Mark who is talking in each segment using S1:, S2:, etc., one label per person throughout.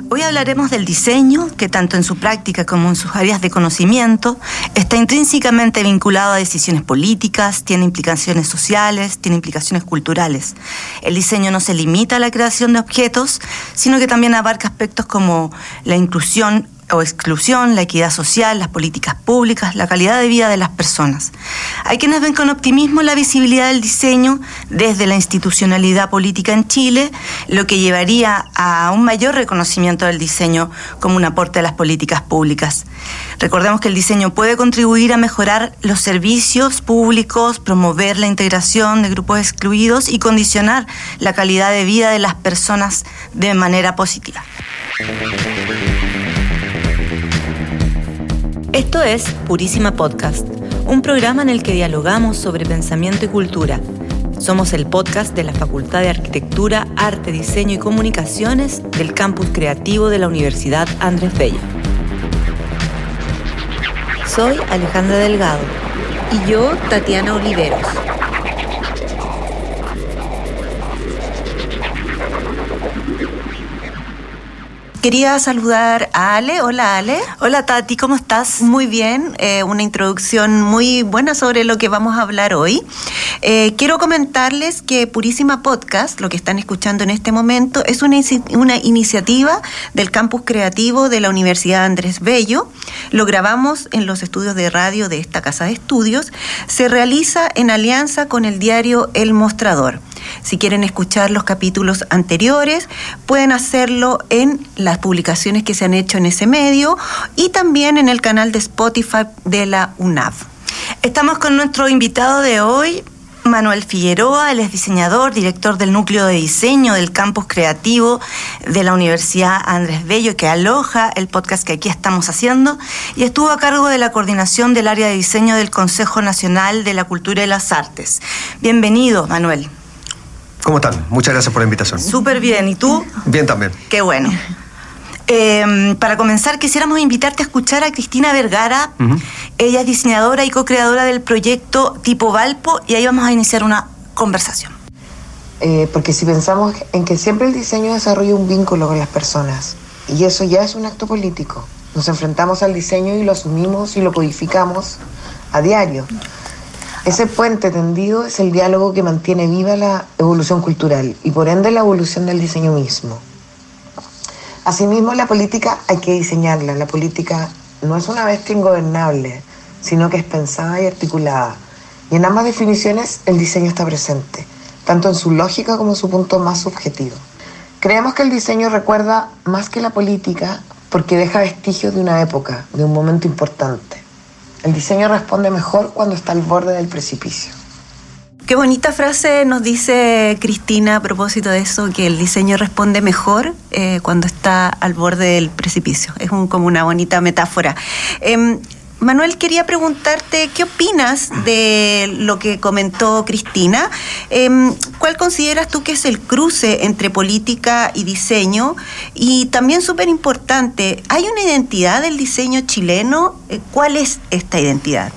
S1: Hoy hablaremos del diseño, que tanto en su práctica como en sus áreas de conocimiento está intrínsecamente vinculado a decisiones políticas, tiene implicaciones sociales, tiene implicaciones culturales. El diseño no se limita a la creación de objetos, sino que también abarca aspectos como la inclusión o exclusión, la equidad social, las políticas públicas, la calidad de vida de las personas. Hay quienes ven con optimismo la visibilidad del diseño desde la institucionalidad política en Chile, lo que llevaría a un mayor reconocimiento del diseño como un aporte a las políticas públicas. Recordemos que el diseño puede contribuir a mejorar los servicios públicos, promover la integración de grupos excluidos y condicionar la calidad de vida de las personas de manera positiva. Esto es Purísima Podcast, un programa en el que dialogamos sobre pensamiento y cultura. Somos el podcast de la Facultad de Arquitectura, Arte, Diseño y Comunicaciones del Campus Creativo de la Universidad Andrés Bello. Soy Alejandra Delgado.
S2: Y yo, Tatiana Oliveros. Quería saludar a Ale. Hola, Ale.
S1: Hola, Tati, ¿cómo estás?
S2: Muy bien, una introducción muy buena sobre lo que vamos a hablar hoy. Quiero comentarles que Purísima Podcast, lo que están escuchando en este momento, es una iniciativa del Campus Creativo de la Universidad Andrés Bello. Lo grabamos en los estudios de radio de esta casa de estudios. Se realiza en alianza con el diario El Mostrador. Si quieren escuchar los capítulos anteriores, pueden hacerlo en las publicaciones que se han hecho en ese medio y también en el canal de Spotify de la UNAV.
S1: Estamos con nuestro invitado de hoy, Manuel Figueroa. Él es diseñador, director del núcleo de diseño del campus creativo de la Universidad Andrés Bello, que aloja el podcast que aquí estamos haciendo, y estuvo a cargo de la coordinación del área de diseño del Consejo Nacional de la Cultura y las Artes. Bienvenido, Manuel.
S3: ¿Cómo están? Muchas gracias por la invitación.
S1: Súper bien. ¿Y tú?
S3: Bien también.
S1: Qué bueno. Para comenzar, quisiéramos invitarte a escuchar a Cristina Vergara. Ella es diseñadora y co-creadora del proyecto Tipo Valpo, y ahí vamos a iniciar una conversación.
S4: Porque si pensamos en que siempre el diseño desarrolla un vínculo con las personas, y eso ya es un acto político. Nos enfrentamos al diseño y lo asumimos y lo codificamos a diario. Ese puente tendido es el diálogo que mantiene viva la evolución cultural y por ende la evolución del diseño mismo. Asimismo, la política hay que diseñarla. La política no es una bestia ingobernable, sino que es pensada y articulada. Y en ambas definiciones el diseño está presente, tanto en su lógica como en su punto más subjetivo. Creemos que el diseño recuerda más que la política porque deja vestigios de una época, de un momento importante. El diseño responde mejor cuando está al borde del precipicio.
S2: Qué bonita frase nos dice Cristina a propósito de eso, que el diseño responde mejor cuando está al borde del precipicio. Es como una bonita metáfora. Manuel, quería preguntarte, ¿qué opinas de lo que comentó Cristina? ¿Cuál consideras tú que es el cruce entre política y diseño? Y también súper importante, ¿hay una identidad del diseño chileno? ¿Cuál es esta identidad?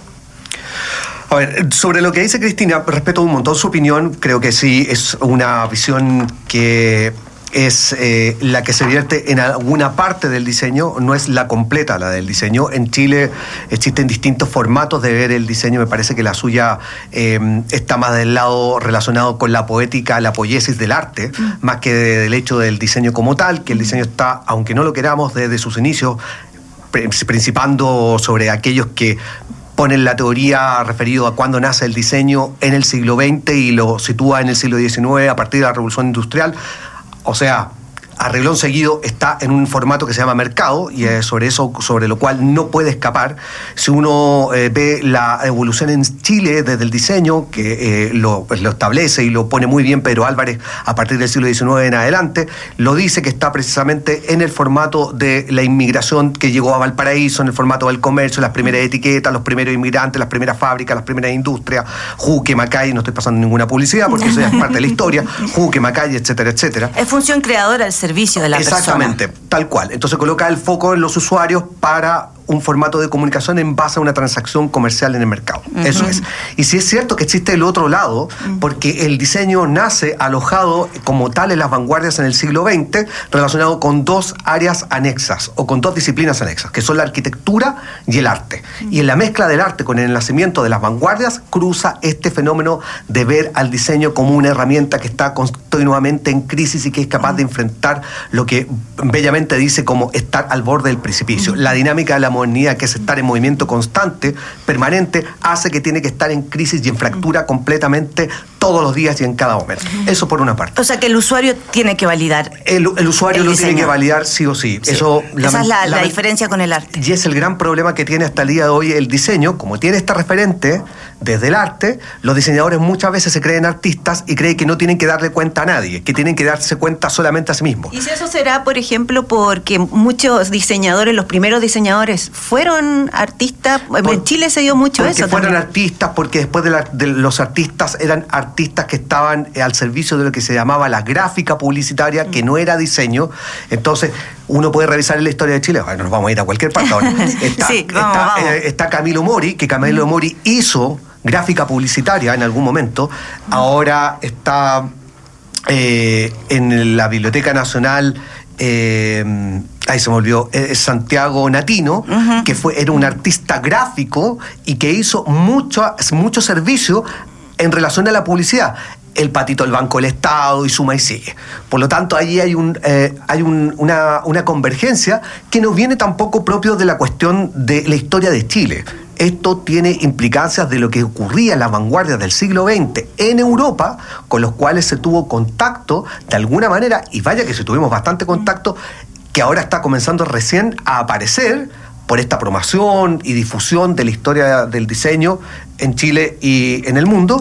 S3: A ver, sobre lo que dice Cristina, respeto un montón su opinión. Creo que sí, es una visión que es la que se vierte en alguna parte del diseño, no es la completa la del diseño. En Chile existen distintos formatos de ver el diseño. Me parece que la suya está más del lado relacionado con la poética, la poiesis del arte, más que del hecho del diseño como tal, que el diseño está, aunque no lo queramos, desde sus inicios, principando sobre aquellos que ponen la teoría referido a cuándo nace el diseño en el siglo XX y lo sitúa en el siglo XIX a partir de la Revolución Industrial. O sea, a reglón seguido está en un formato que se llama mercado y es sobre lo cual no puede escapar. Si uno ve la evolución en Chile desde el diseño, que lo establece y lo pone muy bien Pedro Álvarez a partir del siglo XIX en adelante, lo dice que está precisamente en el formato de la inmigración que llegó a Valparaíso, en el formato del comercio, las primeras etiquetas, los primeros inmigrantes, las primeras fábricas, las primeras industrias, Juque, Macay, no estoy pasando ninguna publicidad porque eso ya es parte de la historia, Juque, Macay, etcétera, etcétera.
S1: Es función creadora del servicio de la
S3: Exactamente,
S1: persona.
S3: Tal cual. Entonces coloca el foco en los usuarios para un formato de comunicación en base a una transacción comercial en el mercado. Eso es. Y sí es cierto que existe el otro lado, porque el diseño nace alojado como tal en las vanguardias en el siglo XX, relacionado con dos áreas anexas, o con dos disciplinas anexas, que son la arquitectura y el arte. Y en la mezcla del arte con el nacimiento de las vanguardias, cruza este fenómeno de ver al diseño como una herramienta que está continuamente en crisis y que es capaz de enfrentar lo que bellamente dice como estar al borde del precipicio. La dinámica de la modernidad, que es estar en movimiento constante, permanente, hace que tiene que estar en crisis y en fractura completamente todos los días y en cada momento. Eso por una parte.
S1: O sea que el usuario tiene que validar.
S3: El usuario lo tiene que validar sí o sí. Eso,
S1: esa es la diferencia con el arte.
S3: Y es el gran problema que tiene hasta el día de hoy el diseño. Como tiene esta referente desde el arte, los diseñadores muchas veces se creen artistas y creen que no tienen que darle cuenta a nadie, que tienen que darse cuenta solamente a sí mismos.
S2: ¿Y si eso será, por ejemplo, porque muchos diseñadores, los primeros diseñadores, fueron artistas? En Chile se dio mucho eso.
S3: Porque fueron
S2: también
S3: artistas, porque después de los artistas eran artistas que estaban al servicio de lo que se llamaba la gráfica publicitaria, que no era diseño. Entonces, uno puede revisar en la historia de Chile. Bueno, nos vamos a ir a cualquier parte ahora. Está Camilo Mori, que Camilo Mori hizo gráfica publicitaria en algún momento. Ahora está en la Biblioteca Nacional, ahí se me olvidó, Santiago Natino, que era un artista gráfico y que hizo mucho servicio en relación a la publicidad. El patito del Banco del Estado y suma y sigue. Por lo tanto, ahí hay una convergencia que no viene tampoco propio de la cuestión de la historia de Chile. Esto tiene implicancias de lo que ocurría en las vanguardias del siglo XX en Europa, con los cuales se tuvo contacto de alguna manera, y vaya que se tuvimos bastante contacto, que ahora está comenzando recién a aparecer por esta promoción y difusión de la historia del diseño en Chile y en el mundo.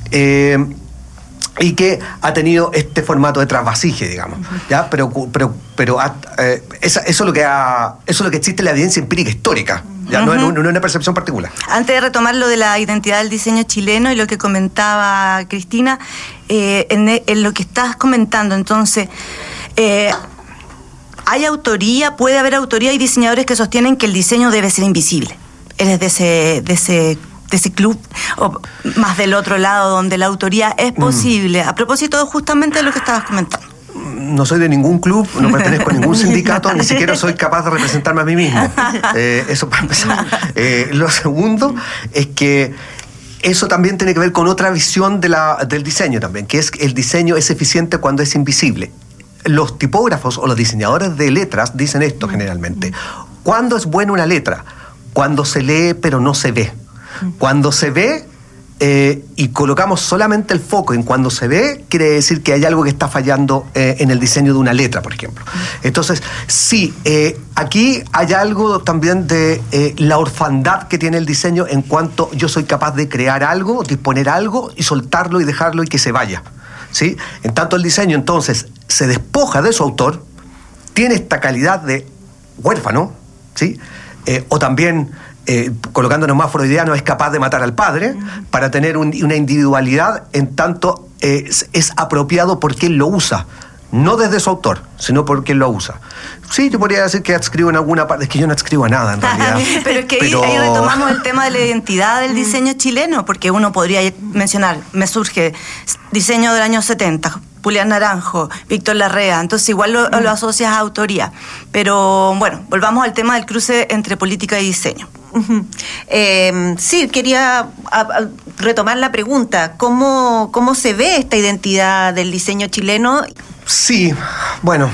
S3: Y que ha tenido este formato de trasvasije, digamos, ¿ya? Pero eso es lo que existe en la evidencia empírica histórica, ¿ya? No es una percepción particular.
S1: Antes de retomar lo de la identidad del diseño chileno y lo que comentaba Cristina, en lo que estás comentando, entonces, ¿hay autoría? ¿Puede haber autoría? Hay diseñadores que sostienen que el diseño debe ser invisible. ¿Eres de ese club, o más del otro lado, donde la autoría es posible? A propósito justamente de lo que estabas comentando.
S3: No soy de ningún club, no pertenezco a ningún sindicato, ni siquiera soy capaz de representarme a mí mismo. Eso para empezar. Lo segundo es que eso también tiene que ver con otra visión del diseño también, que es que el diseño es eficiente cuando es invisible. Los tipógrafos o los diseñadores de letras dicen esto generalmente. ¿Cuándo es buena una letra? Cuando se lee pero no se ve. Cuando se ve y colocamos solamente el foco en cuando se ve, quiere decir que hay algo que está fallando en el diseño de una letra, por ejemplo. Entonces, sí, aquí hay algo también de la orfandad que tiene el diseño en cuanto yo soy capaz de crear algo, disponer algo y soltarlo y dejarlo y que se vaya, ¿sí? En tanto el diseño entonces se despoja de su autor, tiene esta calidad de huérfano, ¿sí? O también colocándonos más freudiano, es capaz de matar al padre para tener una individualidad, en tanto es apropiado porque él lo usa, no desde su autor, sino porque él lo usa. Sí, yo podría decir que adscribo en alguna parte, es que yo no adscribo a nada en realidad.
S1: Pero es que ahí retomamos el tema de la identidad del diseño chileno, porque uno podría mencionar, me surge diseño del año 70, Julián Naranjo, Víctor Larrea, entonces igual lo asocias a autoría. Pero bueno, volvamos al tema del cruce entre política y diseño.
S2: Sí, quería retomar la pregunta. ¿Cómo se ve esta identidad del diseño chileno?
S3: Sí, bueno,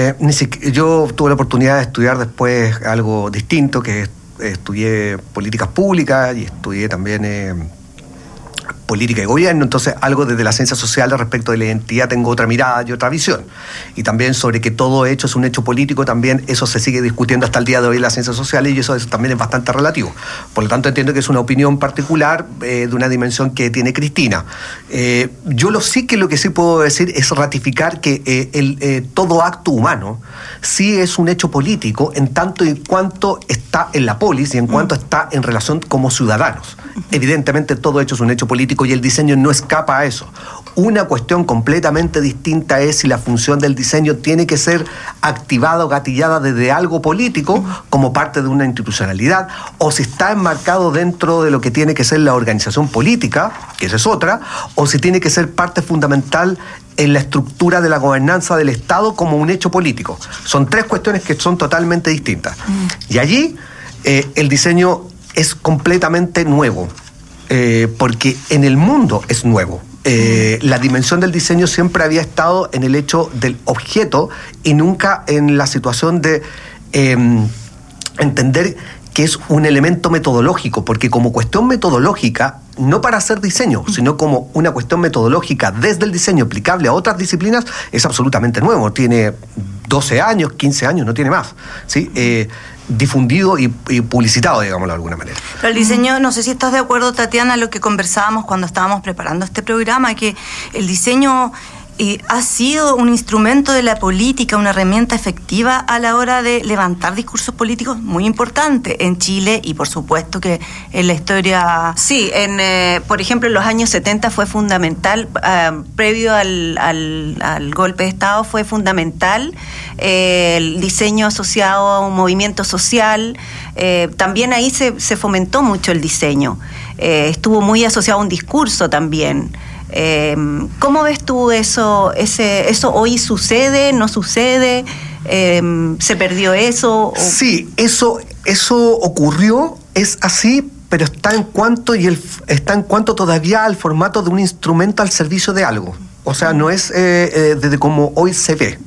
S3: yo tuve la oportunidad de estudiar después algo distinto, que estudié políticas públicas y estudié también política y gobierno, entonces algo desde la ciencia social respecto de la identidad tengo otra mirada y otra visión. Y también sobre que todo hecho es un hecho político, también eso se sigue discutiendo hasta el día de hoy en las ciencias sociales y eso también es bastante relativo. Por lo tanto entiendo que es una opinión particular de una dimensión que tiene Cristina. Yo lo que sí puedo decir es ratificar que todo acto humano sí es un hecho político en tanto y cuanto está en la polis y en cuanto está en relación como ciudadanos. Evidentemente todo hecho es un hecho político y el diseño no escapa a eso. Una cuestión completamente distinta es si la función del diseño tiene que ser activada o gatillada desde algo político como parte de una institucionalidad, o si está enmarcado dentro de lo que tiene que ser la organización política, que esa es otra, o si tiene que ser parte fundamental en la estructura de la gobernanza del Estado como un hecho político. Son tres cuestiones que son totalmente distintas. Y allí el diseño es completamente nuevo, porque en el mundo es nuevo. La dimensión del diseño siempre había estado en el hecho del objeto y nunca en la situación de entender que es un elemento metodológico, porque como cuestión metodológica, no para hacer diseño, sino como una cuestión metodológica desde el diseño aplicable a otras disciplinas, es absolutamente nuevo. Tiene 12 años, 15 años, no tiene más, ¿sí? Difundido y publicitado, digámoslo de alguna manera.
S1: Pero el diseño, no sé si estás de acuerdo, Tatiana, lo que conversábamos cuando estábamos preparando este programa, que el diseño ha sido un instrumento de la política, una herramienta efectiva a la hora de levantar discursos políticos muy importante en Chile y por supuesto que en la historia...
S2: Sí, por ejemplo en los años 70 fue fundamental, previo al golpe de Estado fue fundamental el diseño asociado a un movimiento social, también ahí se fomentó mucho el diseño, estuvo muy asociado a un discurso también. ¿Cómo ves tú eso? ¿Eso hoy sucede? ¿No sucede? ¿Se perdió eso?
S3: Sí, eso ocurrió, es así, pero está en cuanto todavía al formato de un instrumento al servicio de algo. O sea, no es desde como hoy se ve.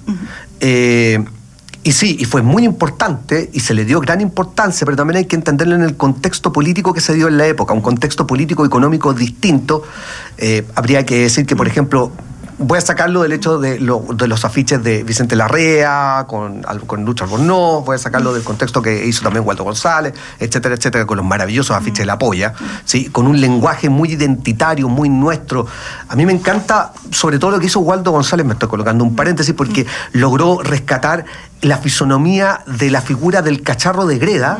S3: Y sí, y fue muy importante y se le dio gran importancia, pero también hay que entenderlo en el contexto político que se dio en la época, un contexto político-económico distinto. Habría que decir que, por ejemplo, voy a sacarlo del hecho de los afiches de Vicente Larrea, con Lucho Albornoz, voy a sacarlo del contexto que hizo también Waldo González, etcétera, etcétera, con los maravillosos afiches de La Polla, ¿sí? Con un lenguaje muy identitario, muy nuestro. A mí me encanta, sobre todo lo que hizo Waldo González, me estoy colocando un paréntesis, porque logró rescatar la fisonomía de la figura del cacharro de Greda,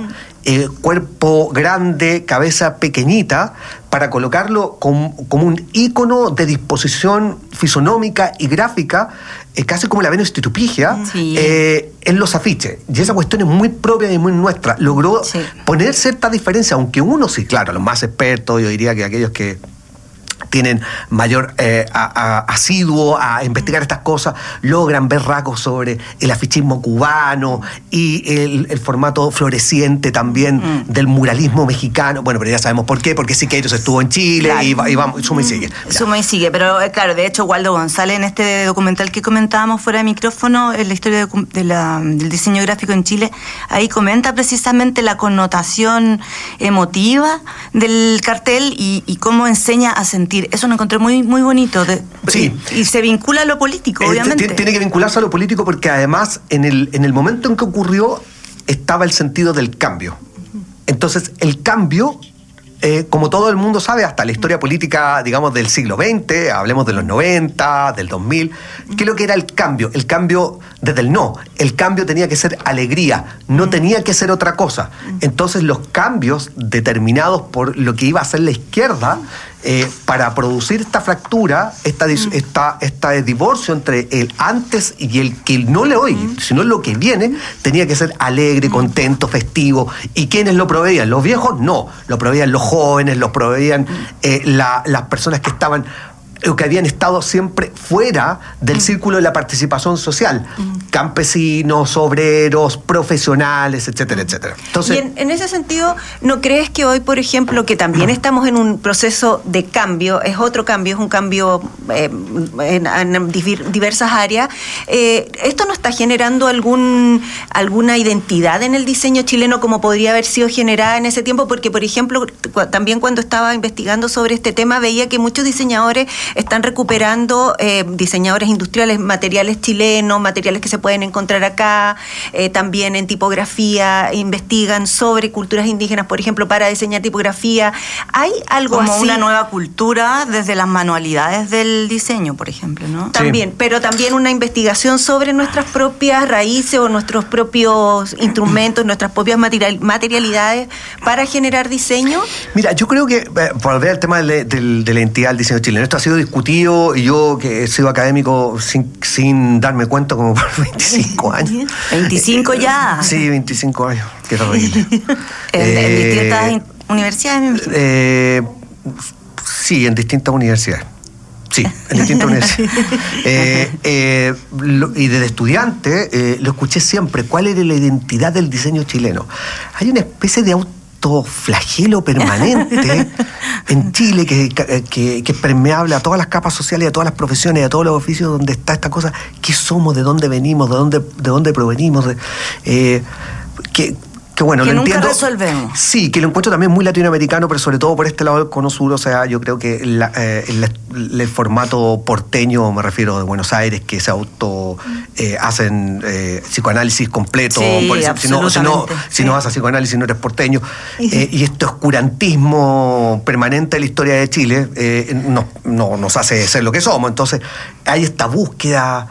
S3: cuerpo grande, cabeza pequeñita, para colocarlo como un ícono de disposición fisonómica y gráfica, casi como la Venus Titupigia, en los afiches. Y esa cuestión es muy propia y muy nuestra. Logró poner cierta diferencia, aunque uno sí, claro, los más expertos, yo diría que aquellos que tienen mayor asiduo a investigar estas cosas, logran ver rasgos sobre el afichismo cubano y el formato floreciente también del muralismo mexicano. Bueno, pero ya sabemos por qué, porque Siqueiros estuvo en Chile, claro. y vamos, suma y sigue.
S1: Suma y sigue, pero claro, de hecho Waldo González en este documental que comentábamos fuera de micrófono, en la historia del diseño gráfico en Chile, ahí comenta precisamente la connotación emotiva del cartel y cómo enseña a sentir. Eso lo encontré muy, muy bonito.
S3: Sí.
S1: Y se vincula a lo político, obviamente.
S3: Tiene que vincularse a lo político porque además en el momento en que ocurrió estaba el sentido del cambio. Entonces el cambio, como todo el mundo sabe, hasta la historia política, digamos, del siglo XX, hablemos de los 90, del 2000, ¿qué es lo que era el cambio? El cambio desde el no. El cambio tenía que ser alegría, no tenía que ser otra cosa. Entonces los cambios determinados por lo que iba a hacer la izquierda, para producir esta fractura, esta divorcio entre el antes y el que no le oye, sino lo que viene, tenía que ser alegre, contento, festivo. ¿Y quiénes lo proveían? ¿Los viejos? No, lo proveían los jóvenes, lo proveían las personas que estaban o que habían estado siempre fuera del círculo de la participación social, campesinos, obreros, profesionales, etcétera, etcétera. Entonces,
S2: y en ese sentido, ¿no crees que hoy, por ejemplo, que también estamos en un proceso de cambio, es otro cambio, es un cambio en diversas áreas, esto no está generando alguna identidad en el diseño chileno como podría haber sido generada en ese tiempo? Porque, por ejemplo, también cuando estaba investigando sobre este tema, veía que muchos diseñadores están recuperando, diseñadores industriales, materiales chilenos, materiales que se pueden encontrar acá, también en tipografía, investigan sobre culturas indígenas, por ejemplo, para diseñar tipografía. ¿Hay algo
S1: como
S2: así?
S1: Una nueva cultura desde las manualidades del diseño, por ejemplo, ¿no?
S2: También, pero también una investigación sobre nuestras propias raíces o nuestros propios instrumentos, nuestras propias materialidades para generar diseño.
S3: Mira, yo creo que, volver al tema de la identidad del diseño chileno, esto ha sido discutido, y yo que he sido académico sin darme cuenta como por 25 años.
S1: 25 ya.
S3: Sí, 25 años, qué terrible.
S1: En distintas universidades, me imagino.
S3: Sí, en distintas universidades. Sí, en distintas universidades. Y desde estudiante lo escuché siempre. ¿Cuál era la identidad del diseño chileno? Hay una especie de autoflagelo permanente en Chile que es permeable a todas las capas sociales, a todas las profesiones, a todos los oficios, donde está esta cosa. ¿Qué somos? ¿De dónde venimos? ¿De dónde provenimos? Que bueno,
S1: que
S3: lo
S1: nunca
S3: entiendo.
S1: Resolvemos.
S3: Sí, que lo encuentro también muy latinoamericano, pero sobre todo por este lado del Cono Sur. O sea, yo creo que el formato porteño, me refiero de Buenos Aires, que se hacen psicoanálisis completo.
S1: Sí,
S3: por eso, si no vas a psicoanálisis no eres porteño. Y este oscurantismo permanente de la historia de Chile nos hace ser lo que somos. Entonces hay esta búsqueda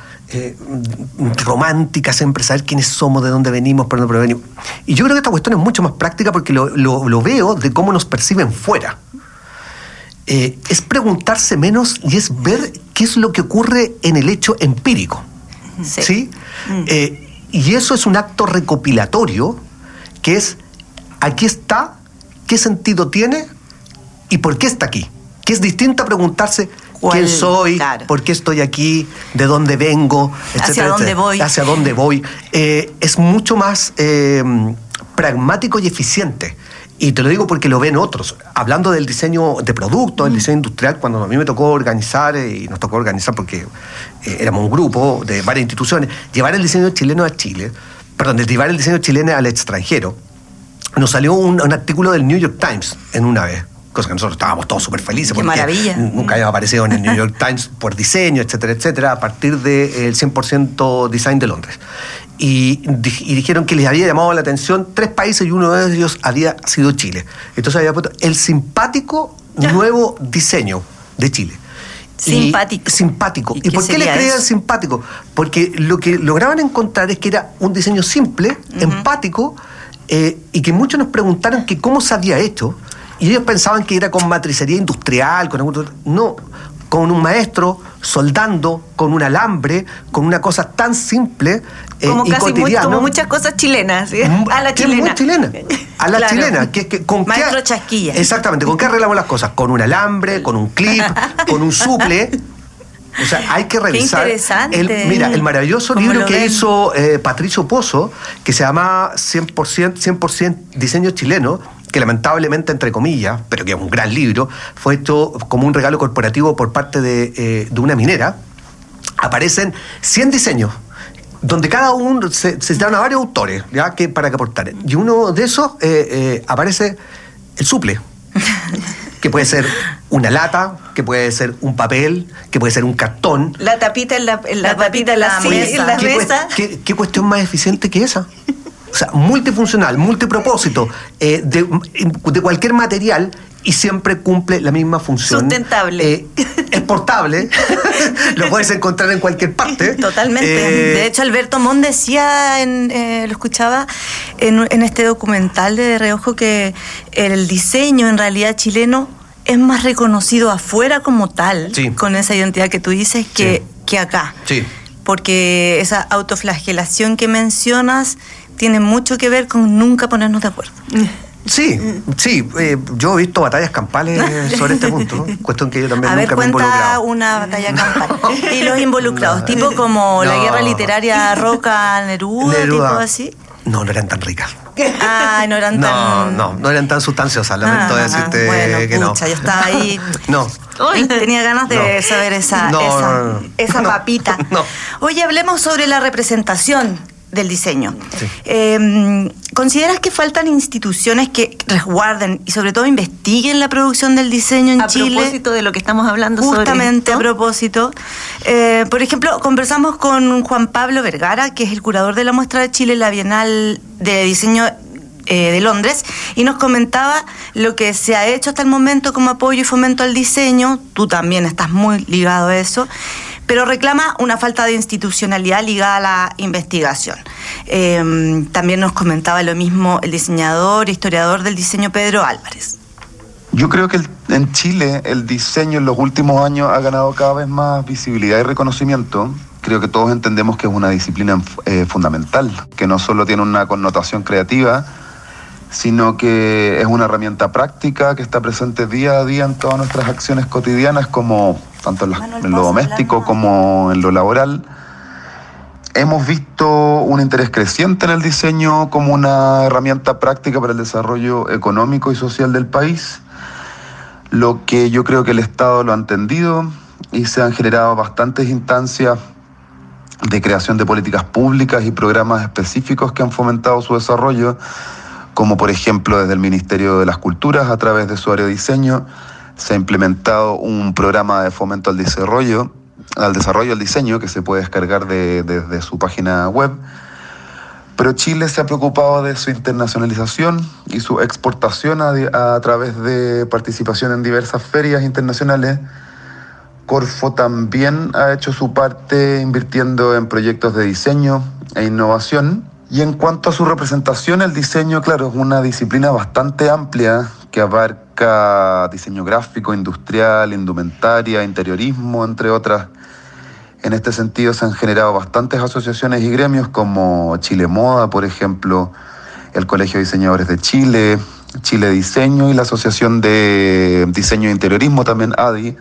S3: romántica, siempre saber quiénes somos, de dónde venimos, por dónde provenimos. Y yo creo que esta cuestión es mucho más práctica porque lo veo de cómo nos perciben fuera. Es preguntarse menos y es ver qué es lo que ocurre en el hecho empírico. ¿Sí? Y eso es un acto recopilatorio que es, aquí está, qué sentido tiene y por qué está aquí. Que es distinto a preguntarse quién soy, claro, por qué estoy aquí, de dónde vengo, etcétera, hacia dónde voy. Es mucho más pragmático y eficiente. Y te lo digo porque lo ven otros. Hablando del diseño de productos, el diseño industrial, cuando a mí me tocó organizar, y nos tocó organizar porque éramos un grupo de varias instituciones, llevar el diseño chileno a Chile, llevar el diseño chileno al extranjero, nos salió un artículo del New York Times en una vez. Cosa que nosotros estábamos todos súper felices.
S1: ¡Qué maravilla!
S3: Nunca habíamos aparecido en el New York Times por diseño, etcétera, etcétera, a partir del 100% Design de Londres. Y dijeron que les había llamado la atención 3 países y uno de ellos había sido Chile. Entonces había puesto el simpático nuevo diseño de Chile. Simpático. ¿Y por qué le creían simpático? Porque lo que lograban encontrar es que era un diseño simple, empático, y que muchos nos preguntaron que cómo se había hecho. Y ellos pensaban que era con matricería industrial, no, con un maestro soldando, con un alambre, con una cosa tan simple
S2: como
S3: y cotidiana.
S2: Como muchas cosas chilenas, ¿sí? A la chilena.
S3: Muy chilena. A la
S1: claro.
S3: chilena. ¿Con
S1: maestro chasquilla.
S3: Exactamente. ¿Con qué arreglamos las cosas? Con un alambre, con un clip, con un suple. O sea, hay que revisar.
S1: Qué interesante.
S3: Mira, el maravilloso libro que hizo Patricio Pozo, que se llama 100% Diseño Chileno, que lamentablemente, entre comillas, pero que es un gran libro, fue hecho como un regalo corporativo por parte de una minera. Aparecen 100 diseños, donde cada uno se dan a varios autores, ¿ya? Para que aportar. Y uno de esos aparece el suple, que puede ser una lata, que puede ser un papel, que puede ser un cartón.
S2: La tapita en la tapita en la mesa.
S3: ¿Qué cuestión más eficiente que esa? O sea, multifuncional, multipropósito, de cualquier material, y siempre cumple la misma función.
S2: Sustentable.
S3: Es portable, lo puedes encontrar en cualquier parte.
S1: Totalmente. De hecho, Alberto Mon decía, lo escuchaba en este documental de reojo, que el diseño en realidad chileno es más reconocido afuera como tal, sí, con esa identidad que tú dices, que acá.
S3: Sí.
S1: Porque esa autoflagelación que mencionas tiene mucho que ver con nunca ponernos de acuerdo.
S3: Sí, yo he visto batallas campales sobre este punto, ¿no? Cuestión que yo también nunca me he involucrado.
S1: Una batalla campal. Y los involucrados, tipo como la guerra literaria Roca-Neruda, tipo así.
S3: No eran tan ricas.
S1: No eran tan...
S3: No eran tan sustanciosas, lamento decirte que no.
S1: Yo estaba ahí...
S3: No.
S1: Tenía ganas de saber esa papita.
S3: No.
S1: Oye, hablemos sobre la representación del diseño.
S3: Sí.
S1: ¿Consideras que faltan instituciones que resguarden y sobre todo investiguen la producción del diseño en Chile?
S2: A propósito de lo que estamos hablando
S1: Justamente
S2: sobre esto.
S1: A propósito. Por ejemplo, conversamos con Juan Pablo Vergara, que es el curador de la muestra de Chile, la Bienal de Diseño de Londres, y nos comentaba lo que se ha hecho hasta el momento como apoyo y fomento al diseño. Tú también estás muy ligado a eso, pero reclama una falta de institucionalidad ligada a la investigación. También nos comentaba lo mismo el diseñador e historiador del diseño Pedro Álvarez.
S5: Yo creo que en Chile el diseño en los últimos años ha ganado cada vez más visibilidad y reconocimiento. Creo que todos entendemos que es una disciplina fundamental, que no solo tiene una connotación creativa, sino que es una herramienta práctica que está presente día a día en todas nuestras acciones cotidianas, como tanto en lo doméstico como en lo laboral. Hemos visto un interés creciente en el diseño como una herramienta práctica para el desarrollo económico y social del país, lo que yo creo que el Estado lo ha entendido y se han generado bastantes instancias de creación de políticas públicas y programas específicos que han fomentado su desarrollo, como por ejemplo desde el Ministerio de las Culturas, a través de su área de diseño, se ha implementado un programa de fomento al desarrollo del diseño que se puede descargar desde su página web. Pero Chile se ha preocupado de su internacionalización y su exportación a través de participación en diversas ferias internacionales. Corfo también ha hecho su parte invirtiendo en proyectos de diseño e innovación. Y en cuanto a su representación, el diseño, claro, es una disciplina bastante amplia que abarca diseño gráfico, industrial, indumentaria, interiorismo, entre otras. En este sentido se han generado bastantes asociaciones y gremios como Chile Moda, por ejemplo, el Colegio de Diseñadores de Chile, Chile Diseño y la Asociación de Diseño e Interiorismo, también ADI,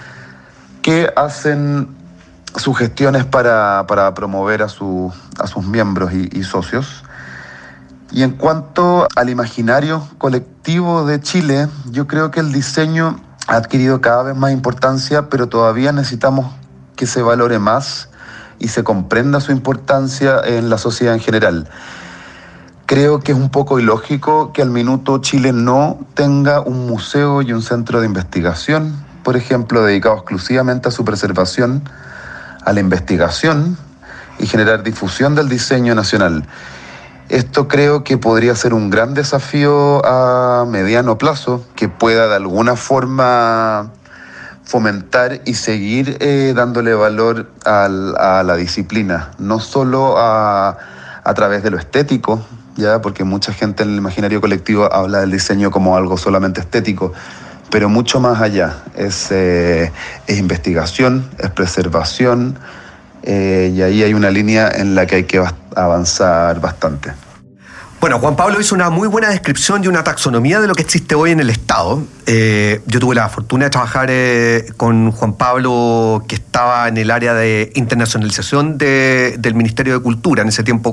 S5: que hacen sus gestiones para promover a sus miembros y socios. Y en cuanto al imaginario colectivo de Chile, yo creo que el diseño ha adquirido cada vez más importancia, pero todavía necesitamos que se valore más y se comprenda su importancia en la sociedad en general. Creo que es un poco ilógico que al minuto Chile no tenga un museo y un centro de investigación, por ejemplo, dedicado exclusivamente a su preservación, a la investigación y generar difusión del diseño nacional. Esto creo que podría ser un gran desafío a mediano plazo, que pueda de alguna forma fomentar y seguir dándole valor a la disciplina, no solo a través de lo estético, ya, porque mucha gente en el imaginario colectivo habla del diseño como algo solamente estético, pero mucho más allá. Es investigación, es preservación, y ahí hay una línea en la que hay que avanzar bastante.
S3: Bueno, Juan Pablo hizo una muy buena descripción y una taxonomía de lo que existe hoy en el Estado. Yo tuve la fortuna de trabajar con Juan Pablo, que estaba en el área de internacionalización del Ministerio de Cultura, en ese tiempo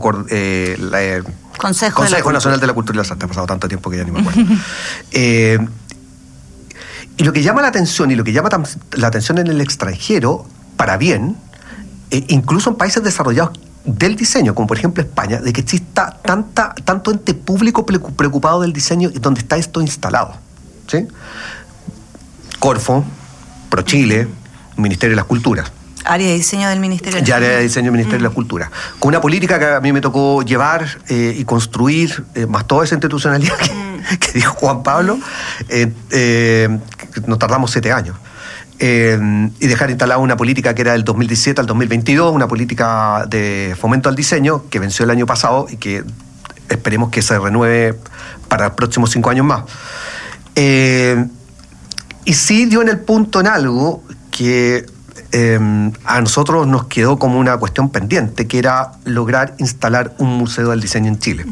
S3: Consejo Nacional de la Cultura y las Artes. Ha pasado tanto tiempo que ya ni me acuerdo. Y lo que llama la atención, y lo que llama la atención en el extranjero, para bien, incluso en países desarrollados del diseño, como por ejemplo España, de que exista tanto ente público preocupado del diseño y donde está esto instalado, ¿sí? Corfo, ProChile, Ministerio de las Culturas.
S1: Área de diseño del Ministerio
S3: de Área de diseño del Ministerio de la Cultura. Con una política que a mí me tocó llevar y construir, más toda esa institucionalidad que dijo Juan Pablo, nos tardamos 7 años. Y dejar instalada una política que era del 2017 al 2022, una política de fomento al diseño que venció el año pasado y que esperemos que se renueve para los próximos 5 años más. Y sí dio en el punto en algo que a nosotros nos quedó como una cuestión pendiente, que era lograr instalar un museo del diseño en Chile.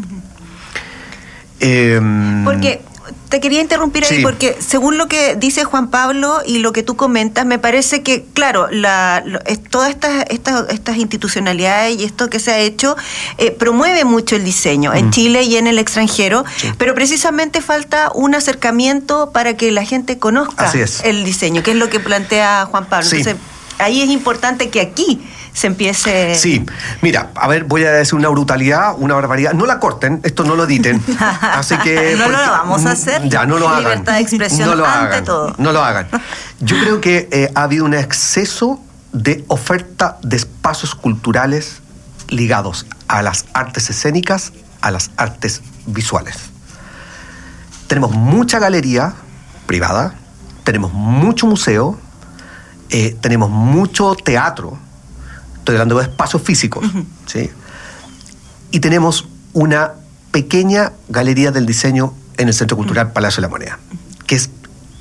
S2: Porque te quería interrumpir ahí, sí, porque según lo que dice Juan Pablo y lo que tú comentas, me parece que, claro, todas estas institucionalidades y esto que se ha hecho promueve mucho el diseño en Chile y en el extranjero, sí, pero precisamente falta un acercamiento para que la gente conozca el diseño, que es lo que plantea Juan Pablo. Sí. Entonces, ahí es importante que aquí se empiece...
S3: Sí, mira, a ver, voy a decir una brutalidad, una barbaridad. No la corten, esto no lo editen. Así que...
S1: no lo vamos a hacer.
S3: Ya, no lo hagan.
S1: Libertad de expresión
S3: no lo
S1: ante
S3: hagan,
S1: todo.
S3: No lo hagan. Yo creo que ha habido un exceso de oferta de espacios culturales ligados a las artes escénicas, a las artes visuales. Tenemos mucha galería privada, tenemos mucho museo, tenemos mucho teatro. Estoy hablando de espacios físicos, ¿sí? Y tenemos una pequeña galería del diseño en el Centro Cultural Palacio de la Moneda, que es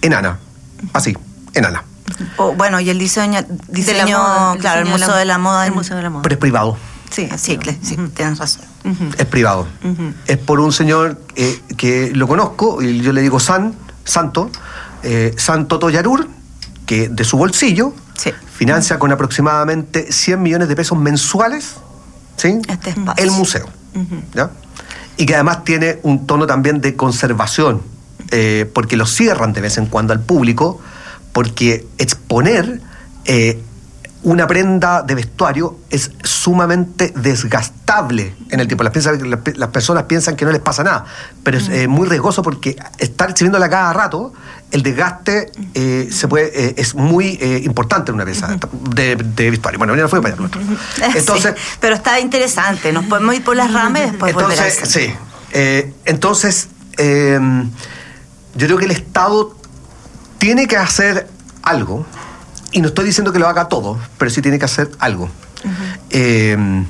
S3: enana, así, enana.
S1: Bueno, y el diseño
S2: de la moda,
S1: claro, el Museo de la Moda.
S2: El Museo de la Moda.
S3: Pero es privado.
S1: Sí, tienes razón.
S3: Es privado. Es por un señor que lo conozco, y yo le digo Santo Toyarur, que de su bolsillo financia con aproximadamente 100 millones de pesos mensuales, ¿sí?
S1: Este espacio.
S3: El museo. ¿Ya? Y que además tiene un tono también de conservación, porque lo cierran de vez en cuando al público, porque exponer una prenda de vestuario es sumamente desgastable en el tiempo. Las personas piensan que no les pasa nada, pero es muy riesgoso, porque estar exhibiéndola cada rato, el desgaste es muy importante en una pieza de vestuario. Bueno, ya no fue para allá. Entonces,
S1: sí, pero está interesante. Nos podemos ir por las ramas y después volver a eso.
S3: Sí. Entonces, yo creo que el Estado tiene que hacer algo, y no estoy diciendo que lo haga todo, pero sí tiene que hacer algo. El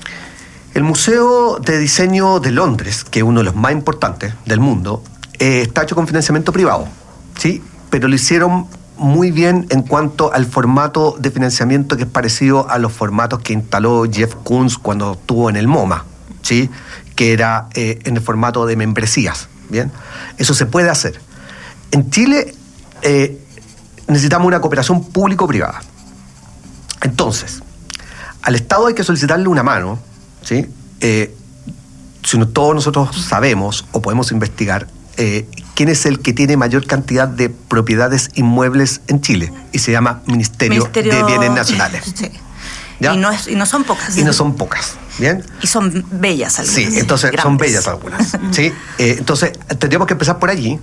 S3: Museo de Diseño de Londres, que es uno de los más importantes del mundo, está hecho con financiamiento privado, ¿sí? Pero lo hicieron muy bien en cuanto al formato de financiamiento, que es parecido a los formatos que instaló Jeff Koons cuando estuvo en el MoMA, ¿sí? Que era en el formato de membresías, ¿bien? Eso se puede hacer. En Chile necesitamos una cooperación público-privada. Entonces, al Estado hay que solicitarle una mano, ¿sí? Todos nosotros sabemos o podemos investigar quién es el que tiene mayor cantidad de propiedades inmuebles en Chile, y se llama Ministerio de Bienes Nacionales.
S1: Sí.
S3: ¿Ya?
S1: Y no son pocas.
S3: Y no son pocas, ¿bien?
S1: Y son bellas algunas.
S3: Sí, entonces
S1: grandes.
S3: son bellas algunas. ¿Sí? Entonces tendríamos que empezar por allí.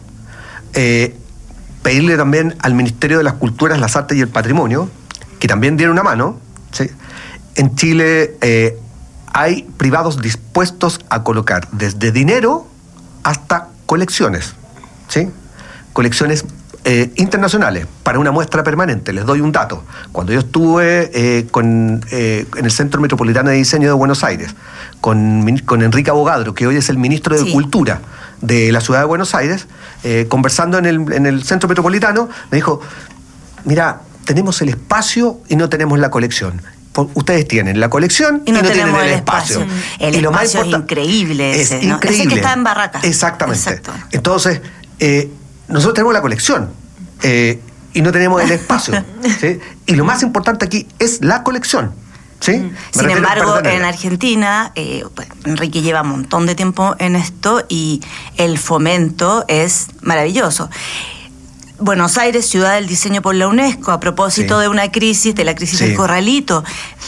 S3: Pedirle también al Ministerio de las Culturas, las Artes y el Patrimonio, que también diera una mano, ¿sí? En Chile hay privados dispuestos a colocar desde dinero hasta colecciones, ¿sí? Colecciones internacionales para una muestra permanente. Les doy un dato. Cuando yo estuve en el Centro Metropolitano de Diseño de Buenos Aires con Enrique Abogadro, que hoy es el ministro de Cultura de la ciudad de Buenos Aires, conversando en el Centro Metropolitano, me dijo: mira, tenemos el espacio y no tenemos la colección. Ustedes tienen la colección y no tienen el espacio.
S1: El
S3: y lo
S1: espacio
S3: más
S1: es increíble ese,
S3: es
S1: ¿no?
S3: increíble.
S1: Ese que está en Barracas.
S3: Exactamente.
S1: Exacto.
S3: Entonces, nosotros tenemos la colección y no tenemos el espacio, ¿sí? Y lo más importante aquí es la colección, ¿sí?
S1: Sin embargo, en Argentina, pues, Enrique lleva un montón de tiempo en esto y el fomento es maravilloso. Buenos Aires, ciudad del diseño por la UNESCO, a propósito de una crisis, de la crisis del Corralito.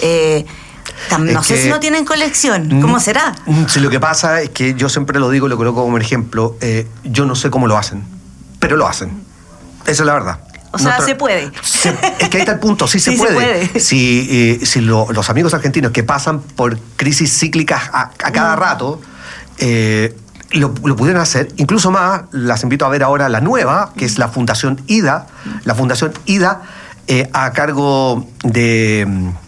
S1: No sé si no tienen colección. ¿Cómo será?
S3: Sí, lo que pasa es que yo siempre lo digo, lo coloco como ejemplo. Yo no sé cómo lo hacen, pero lo hacen. Esa es la verdad.
S1: O sea, se puede.
S3: Es que ahí está el punto, sí se puede. Si los amigos argentinos que pasan por crisis cíclicas a cada rato, lo pudieron hacer, incluso más. Las invito a ver ahora la nueva, que es la Fundación IDA. La Fundación IDA, a cargo de...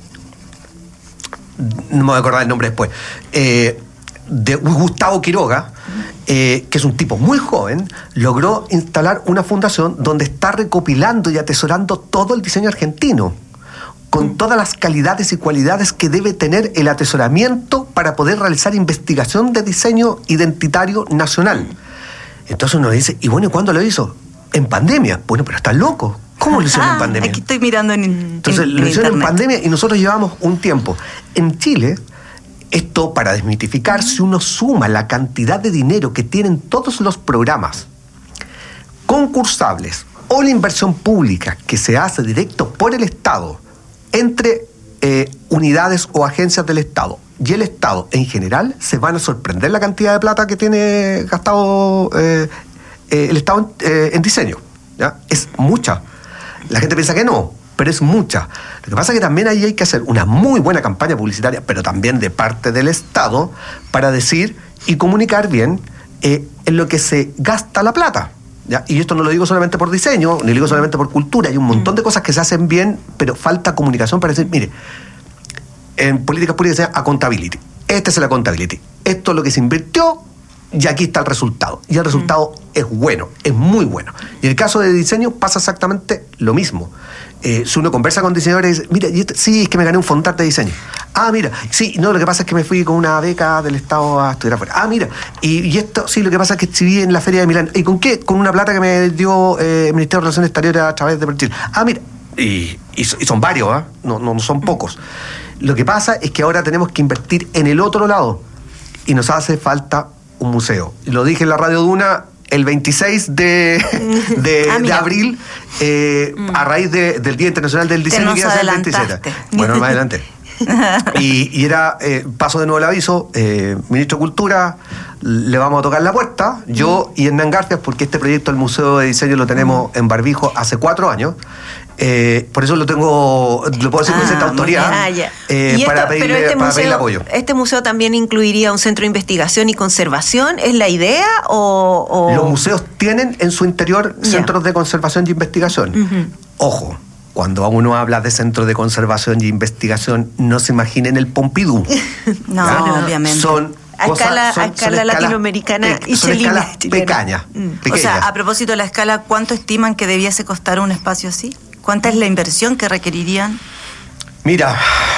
S3: no me voy a acordar el nombre después, de Gustavo Quiroga, que es un tipo muy joven, logró instalar una fundación donde está recopilando y atesorando todo el diseño argentino, con todas las calidades y cualidades que debe tener el atesoramiento para poder realizar investigación de diseño identitario nacional. Entonces uno dice, y bueno, ¿y cuándo lo hizo? En pandemia. Bueno, pero está loco. ¿Cómo lo hicieron en pandemia?
S1: Aquí estoy mirando
S3: Entonces lo hicieron en pandemia y nosotros llevamos un tiempo. En Chile, esto, para desmitificar, si uno suma la cantidad de dinero que tienen todos los programas concursables o la inversión pública que se hace directo por el Estado entre unidades o agencias del Estado y el Estado en general, se van a sorprender la cantidad de plata que tiene gastado el Estado en diseño, ¿ya? Es mucha. La gente piensa que no, pero es mucha. Lo que pasa es que también ahí hay que hacer una muy buena campaña publicitaria, pero también de parte del Estado, para decir y comunicar bien en lo que se gasta la plata, ¿ya? Y esto no lo digo solamente por diseño, ni lo digo solamente por cultura. Hay un montón de cosas que se hacen bien, pero falta comunicación para decir, mire, en políticas públicas se llama accountability. Esta es la accountability. Esto es lo que se invirtió, y aquí está el resultado. Y el resultado es bueno, es muy bueno. Y en el caso de diseño pasa exactamente lo mismo. Si uno conversa con diseñadores, mira, sí, es que me gané un Fondart de diseño. Ah, mira, sí, no, lo que pasa es que me fui con una beca del Estado a estudiar afuera. Ah, mira, y esto, sí, lo que pasa es que exhibí en la Feria de Milán. ¿Y con qué? Con una plata que me dio el Ministerio de Relaciones Exteriores a través de Chile. Ah, mira, y son varios, ¿eh? No son pocos. Lo que pasa es que ahora tenemos que invertir en el otro lado y nos hace falta un museo. Y lo dije en la Radio Duna el 26 de abril, a raíz del Día Internacional del Diseño, que iba a ser el 27. Bueno, más adelante. Y era, paso de nuevo el aviso, Ministro de Cultura, le vamos a tocar la puerta, yo y Hernán Garfias, porque este proyecto del Museo de Diseño lo tenemos en Barbijo hace 4 años. Por eso lo puedo decir con cierta autoridad, para pedirle apoyo.
S2: ¿Este museo también incluiría un centro de investigación y conservación? ¿Es la idea o...?
S3: Los museos tienen en su interior centros de conservación y investigación. Ojo, cuando uno habla de centros de conservación y investigación, no se imaginen el Pompidou.
S1: No, obviamente.
S3: Son
S2: a escala latinoamericana y
S3: son escalas pequeñas.
S1: O sea, a propósito de la escala, ¿cuánto estiman que debiese costar un espacio así? ¿Cuánta es la inversión que requerirían?
S3: Mira,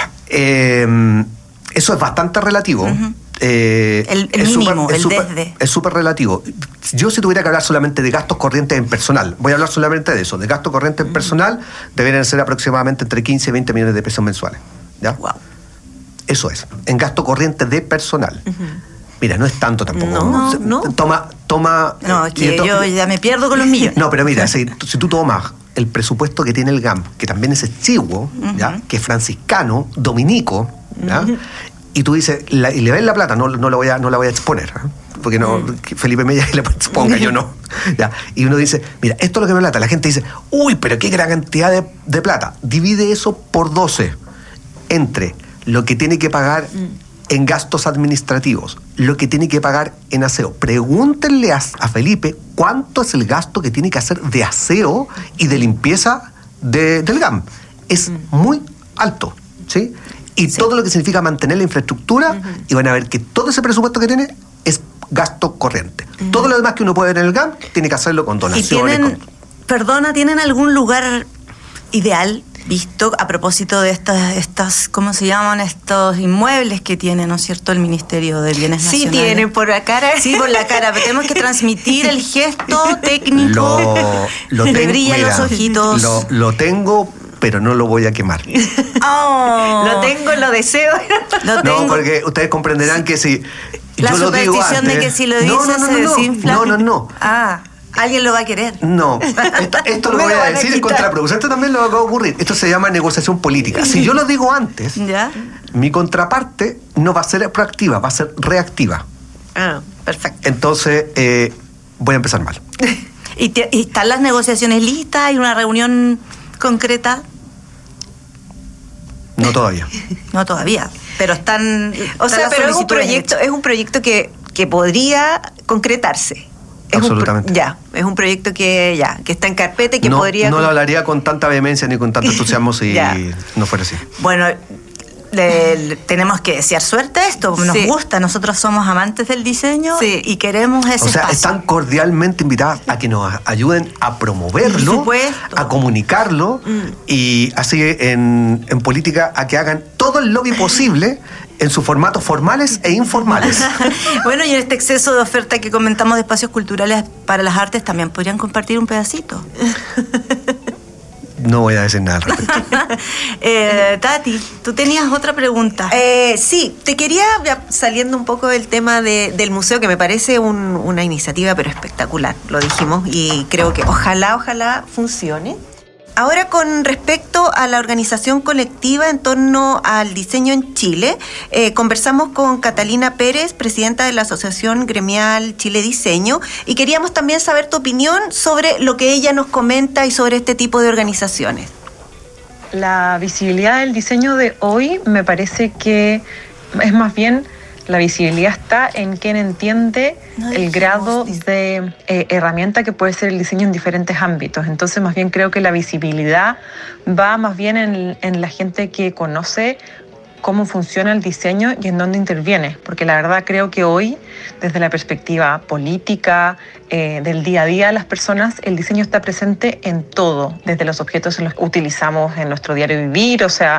S3: eso es bastante relativo.
S1: El mínimo, desde.
S3: Es súper relativo. Yo, si tuviera que hablar solamente de gastos corrientes en personal, voy a hablar solamente de eso. De gastos corrientes en personal, deberían ser aproximadamente entre 15 y 20 millones de pesos mensuales. ¿Ya?
S1: Wow.
S3: Eso es, en gasto corriente de personal. Mira, no es tanto tampoco.
S2: No.
S3: Toma.
S1: No, es que yo ya me pierdo con los millones.
S3: No, pero mira, si tú tomas el presupuesto que tiene el GAM, que también es exiguo, ¿ya? Que es franciscano, dominico, ¿ya? Y tú dices, y le ves la plata, no la voy a exponer, ¿eh? Porque no, Felipe Mella le exponga, yo no. ¿Ya? Y uno dice, mira, esto es lo que me plata. La gente dice, uy, pero qué gran cantidad de plata. Divide eso por 12 entre lo que tiene que pagar en gastos administrativos, lo que tiene que pagar en aseo. Pregúntenle a Felipe cuánto es el gasto que tiene que hacer de aseo y de limpieza del GAM. Es muy alto, ¿sí? Y todo lo que significa mantener la infraestructura, y van a ver que todo ese presupuesto que tiene es gasto corriente. Todo lo demás que uno puede ver en el GAM tiene que hacerlo con donaciones.
S1: ¿Tienen algún lugar ideal visto a propósito de estas ¿cómo se llaman? Estos inmuebles que tiene, ¿no es cierto?, el Ministerio de Bienes Nacionales.
S2: Sí, tienen por la cara.
S1: Sí, por la cara, pero tenemos que transmitir el gesto técnico. Le brillan los ojitos.
S3: Lo tengo, pero no lo voy a quemar.
S2: Lo tengo, lo deseo.
S3: No, porque ustedes comprenderán que si
S1: la
S3: yo lo digo
S1: superstición
S3: antes,
S1: de que si lo dices se desinfla.
S3: No.
S1: Alguien lo va a querer.
S3: No, esto lo voy a decir en contraproducente, también lo va a ocurrir. Esto se llama negociación política. Si yo lo digo antes,
S1: ¿ya?
S3: Mi contraparte no va a ser proactiva, va a ser reactiva.
S1: Perfecto.
S3: Entonces, voy a empezar mal.
S1: ¿Y están las negociaciones listas? ¿Hay una reunión concreta?
S3: No todavía.
S1: No todavía, pero están...
S2: pero es un proyecto que podría concretarse.
S3: Absolutamente.
S2: Es un proyecto que está en carpeta y que podría...
S3: No lo hablaría con tanta vehemencia ni con tanto entusiasmo si no fuera así.
S1: Bueno, tenemos que desear suerte a esto. Nos gusta, nosotros somos amantes del diseño y queremos ese espacio.
S3: Están cordialmente invitadas a que nos ayuden a promoverlo, a comunicarlo y así en política a que hagan todo el lobby posible en sus formatos formales e informales.
S1: Bueno, y en este exceso de oferta que comentamos de espacios culturales para las artes, también podrían compartir un pedacito.
S3: No voy a decir nada al respecto.
S1: Tati, tú tenías otra pregunta.
S2: Sí, te quería, saliendo un poco del tema del museo, que me parece una iniciativa pero espectacular, lo dijimos, y creo que ojalá funcione. Ahora, con respecto a la organización colectiva en torno al diseño en Chile, conversamos con Catalina Pérez, presidenta de la Asociación Gremial Chile Diseño, y queríamos también saber tu opinión sobre lo que ella nos comenta y sobre este tipo de organizaciones.
S6: La visibilidad del diseño de hoy me parece que es más bien... La visibilidad está en quien entiende el grado de herramienta que puede ser el diseño en diferentes ámbitos. Entonces, más bien creo que la visibilidad va más bien en la gente que conoce cómo funciona el diseño y en dónde interviene, porque la verdad creo que hoy, desde la perspectiva política, del día a día de las personas, el diseño está presente en todo, desde los objetos en los que utilizamos en nuestro diario vivir, o sea,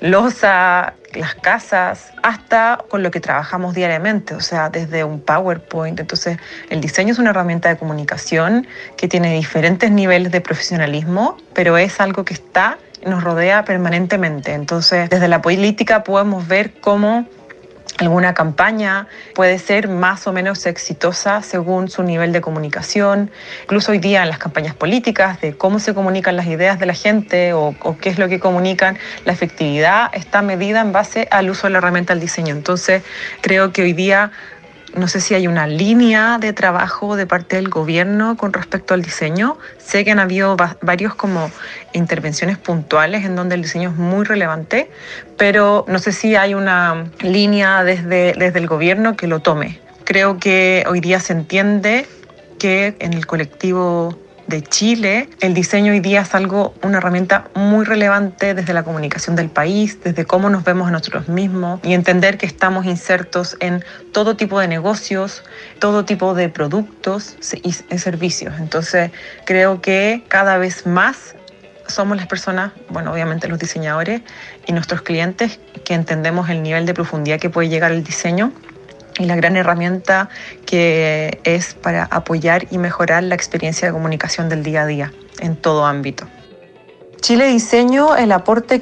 S6: loza, las casas, hasta con lo que trabajamos diariamente, o sea, desde un PowerPoint. Entonces, el diseño es una herramienta de comunicación que tiene diferentes niveles de profesionalismo, pero es algo que nos rodea permanentemente. Entonces, desde la política podemos ver cómo alguna campaña puede ser más o menos exitosa según su nivel de comunicación. Incluso hoy día en las campañas políticas, de cómo se comunican las ideas de la gente o qué es lo que comunican, la efectividad está medida en base al uso de la herramienta del diseño. Entonces, creo que hoy día no sé si hay una línea de trabajo de parte del gobierno con respecto al diseño. Sé que han habido varios como intervenciones puntuales en donde el diseño es muy relevante, pero no sé si hay una línea desde el gobierno que lo tome. Creo que hoy día se entiende que en el colectivo de Chile, el diseño hoy día es una herramienta muy relevante desde la comunicación del país, desde cómo nos vemos a nosotros mismos y entender que estamos insertos en todo tipo de negocios, todo tipo de productos y servicios. Entonces, creo que cada vez más somos las personas, bueno, obviamente los diseñadores y nuestros clientes, que entendemos el nivel de profundidad que puede llegar el diseño y la gran herramienta que es para apoyar y mejorar la experiencia de comunicación del día a día en todo ámbito. Chile Diseño, el aporte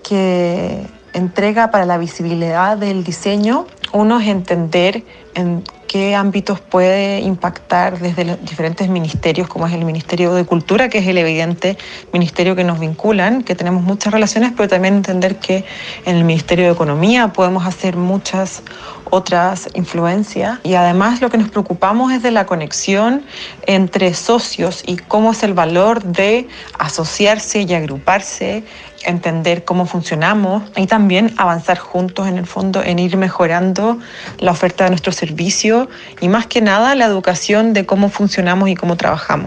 S6: que entrega para la visibilidad del diseño, uno es entender en qué ámbitos puede impactar desde los diferentes ministerios, como es el Ministerio de Cultura, que es el evidente ministerio que nos vinculan, que tenemos muchas relaciones, pero también entender que en el Ministerio de Economía podemos hacer muchas otras influencias, y además lo que nos preocupamos es de la conexión entre socios y cómo es el valor de asociarse y agruparse, entender cómo funcionamos y también avanzar juntos en el fondo en ir mejorando la oferta de nuestro servicio y más que nada la educación de cómo funcionamos y cómo trabajamos.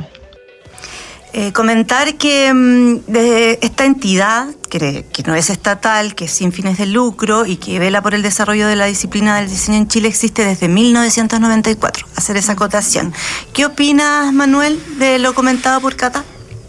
S1: Comentar que de esta entidad, que no es estatal, que es sin fines de lucro y que vela por el desarrollo de la disciplina del diseño en Chile, existe desde 1994. Hacer esa acotación. ¿Qué opinas, Manuel, de lo comentado por Cata?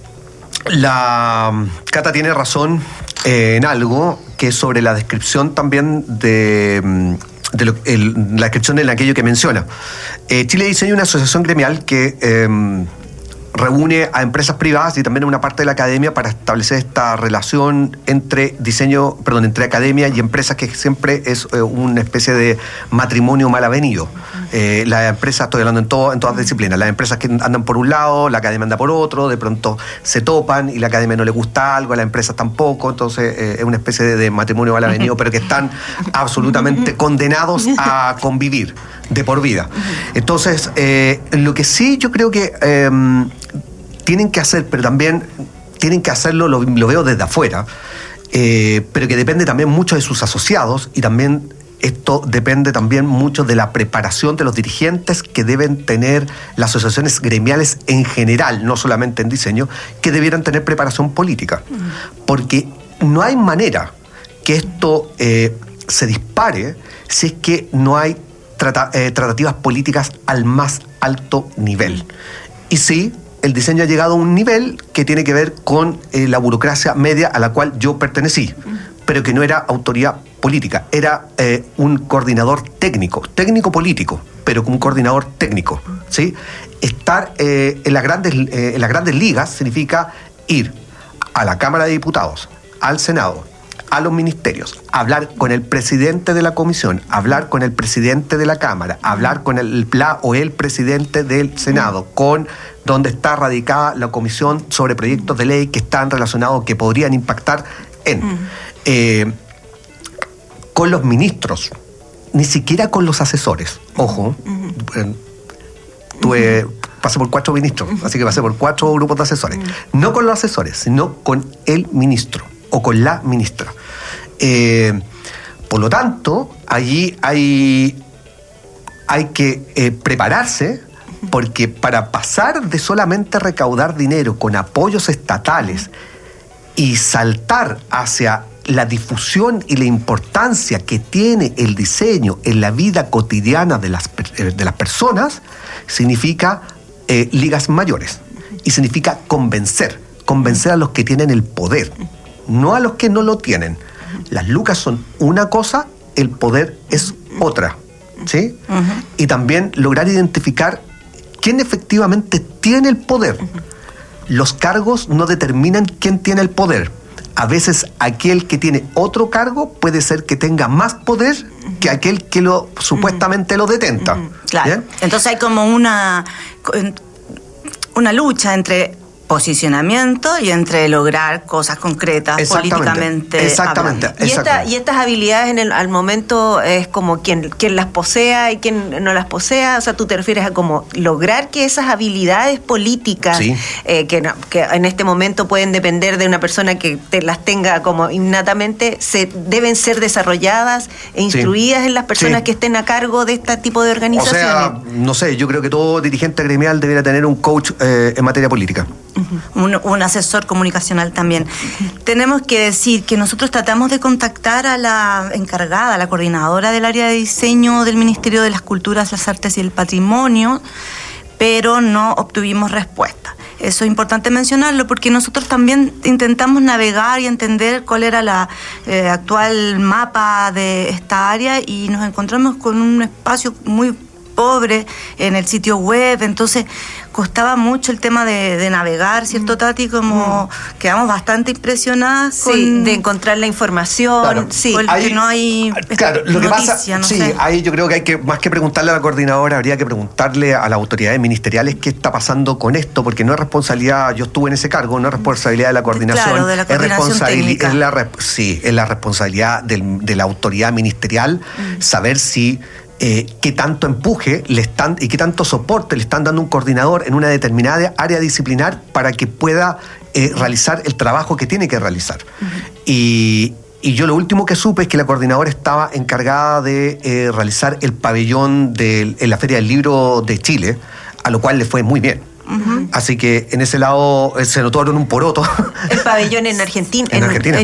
S3: La Cata tiene razón en algo, que es sobre la descripción también de la descripción en aquello que menciona. Chile Diseño es una asociación gremial que reúne a empresas privadas y también a una parte de la academia para establecer esta relación entre academia y empresas, que siempre es una especie de matrimonio mal avenido. Las empresas, estoy hablando en todas disciplinas, las empresas que andan por un lado, la academia anda por otro, de pronto se topan y la academia no le gusta algo, a las empresas tampoco, entonces es una especie de matrimonio mal avenido, pero que están absolutamente condenados a convivir de por vida. Entonces, lo que sí yo creo que tienen que hacer, pero también tienen que hacerlo, lo veo desde afuera, pero que depende también mucho de sus asociados, y también esto depende también mucho de la preparación de los dirigentes que deben tener las asociaciones gremiales en general, no solamente en diseño, que debieran tener preparación política. Porque no hay manera que esto se dispare si es que no hay tratativas políticas al más alto nivel. Y sí, el diseño ha llegado a un nivel que tiene que ver con la burocracia media a la cual yo pertenecí, pero que no era autoridad política, era un coordinador técnico-político, pero un coordinador técnico, ¿sí? Estar en las grandes ligas significa ir a la Cámara de Diputados, al Senado, a los ministerios, hablar con el presidente de la comisión, hablar con el presidente de la Cámara, hablar con el presidente del Senado, con donde está radicada la comisión sobre proyectos de ley que están relacionados, que podrían impactar con los ministros, ni siquiera con los asesores. Ojo, pasé por 4 ministros, así que pasé por 4 grupos de asesores. No con los asesores, sino con el ministro o con la ministra. Por lo tanto, allí hay que prepararse, porque para pasar de solamente recaudar dinero con apoyos estatales y saltar hacia la difusión y la importancia que tiene el diseño en la vida cotidiana de las personas, significa ligas mayores. Y significa convencer a los que tienen el poder, no a los que no lo tienen. Las lucas son una cosa, el poder es otra, ¿sí? Y también lograr identificar quién efectivamente tiene el poder. Los cargos no determinan quién tiene el poder. A veces aquel que tiene otro cargo puede ser que tenga más poder que aquel que supuestamente lo detenta.
S1: Claro. ¿Bien? Entonces hay como una lucha entre posicionamiento y entre lograr cosas concretas políticamente.
S3: Exactamente.
S2: Y estas habilidades al momento es como quien las posea y quien no las posea. O sea, tú te refieres a como lograr que esas habilidades políticas, sí, que en este momento pueden depender de una persona que las tenga como innatamente, deben ser desarrolladas e instruidas, sí, en las personas, sí, que estén a cargo de este tipo de organizaciones.
S3: O sea, no sé, yo creo que todo dirigente gremial debería tener un coach en materia política.
S1: Un asesor comunicacional también. Tenemos que decir que nosotros tratamos de contactar a la encargada, a la coordinadora del área de diseño del Ministerio de las Culturas, las Artes y el Patrimonio, pero no obtuvimos respuesta. Eso es importante mencionarlo porque nosotros también intentamos navegar y entender cuál era la actual mapa de esta área y nos encontramos con un espacio muy pobre en el sitio web, entonces costaba mucho el tema de navegar, ¿cierto, Tati? Como quedamos bastante impresionadas
S2: de encontrar la información,
S3: claro,
S2: sí,
S1: porque ahí, no hay
S3: claro, lo que
S1: noticia,
S3: pasa,
S1: no
S3: sí,
S1: sé.
S3: Ahí yo creo que hay que, más que preguntarle a la coordinadora, habría que preguntarle a las autoridades ministeriales qué está pasando con esto, porque no es responsabilidad, yo estuve en ese cargo, no es responsabilidad de la coordinación,
S1: claro, de la coordinación técnica.
S3: Es la responsabilidad de la autoridad ministerial saber si qué tanto empuje y qué tanto soporte le están dando un coordinador en una determinada área disciplinar para que pueda realizar el trabajo que tiene que realizar. Y yo lo último que supe es que la coordinadora estaba encargada de realizar el pabellón en la Feria del Libro de Chile, a lo cual le fue muy bien. Así que en ese lado se notaron un poroto.
S2: El pabellón en Argentina.
S3: En Argentina.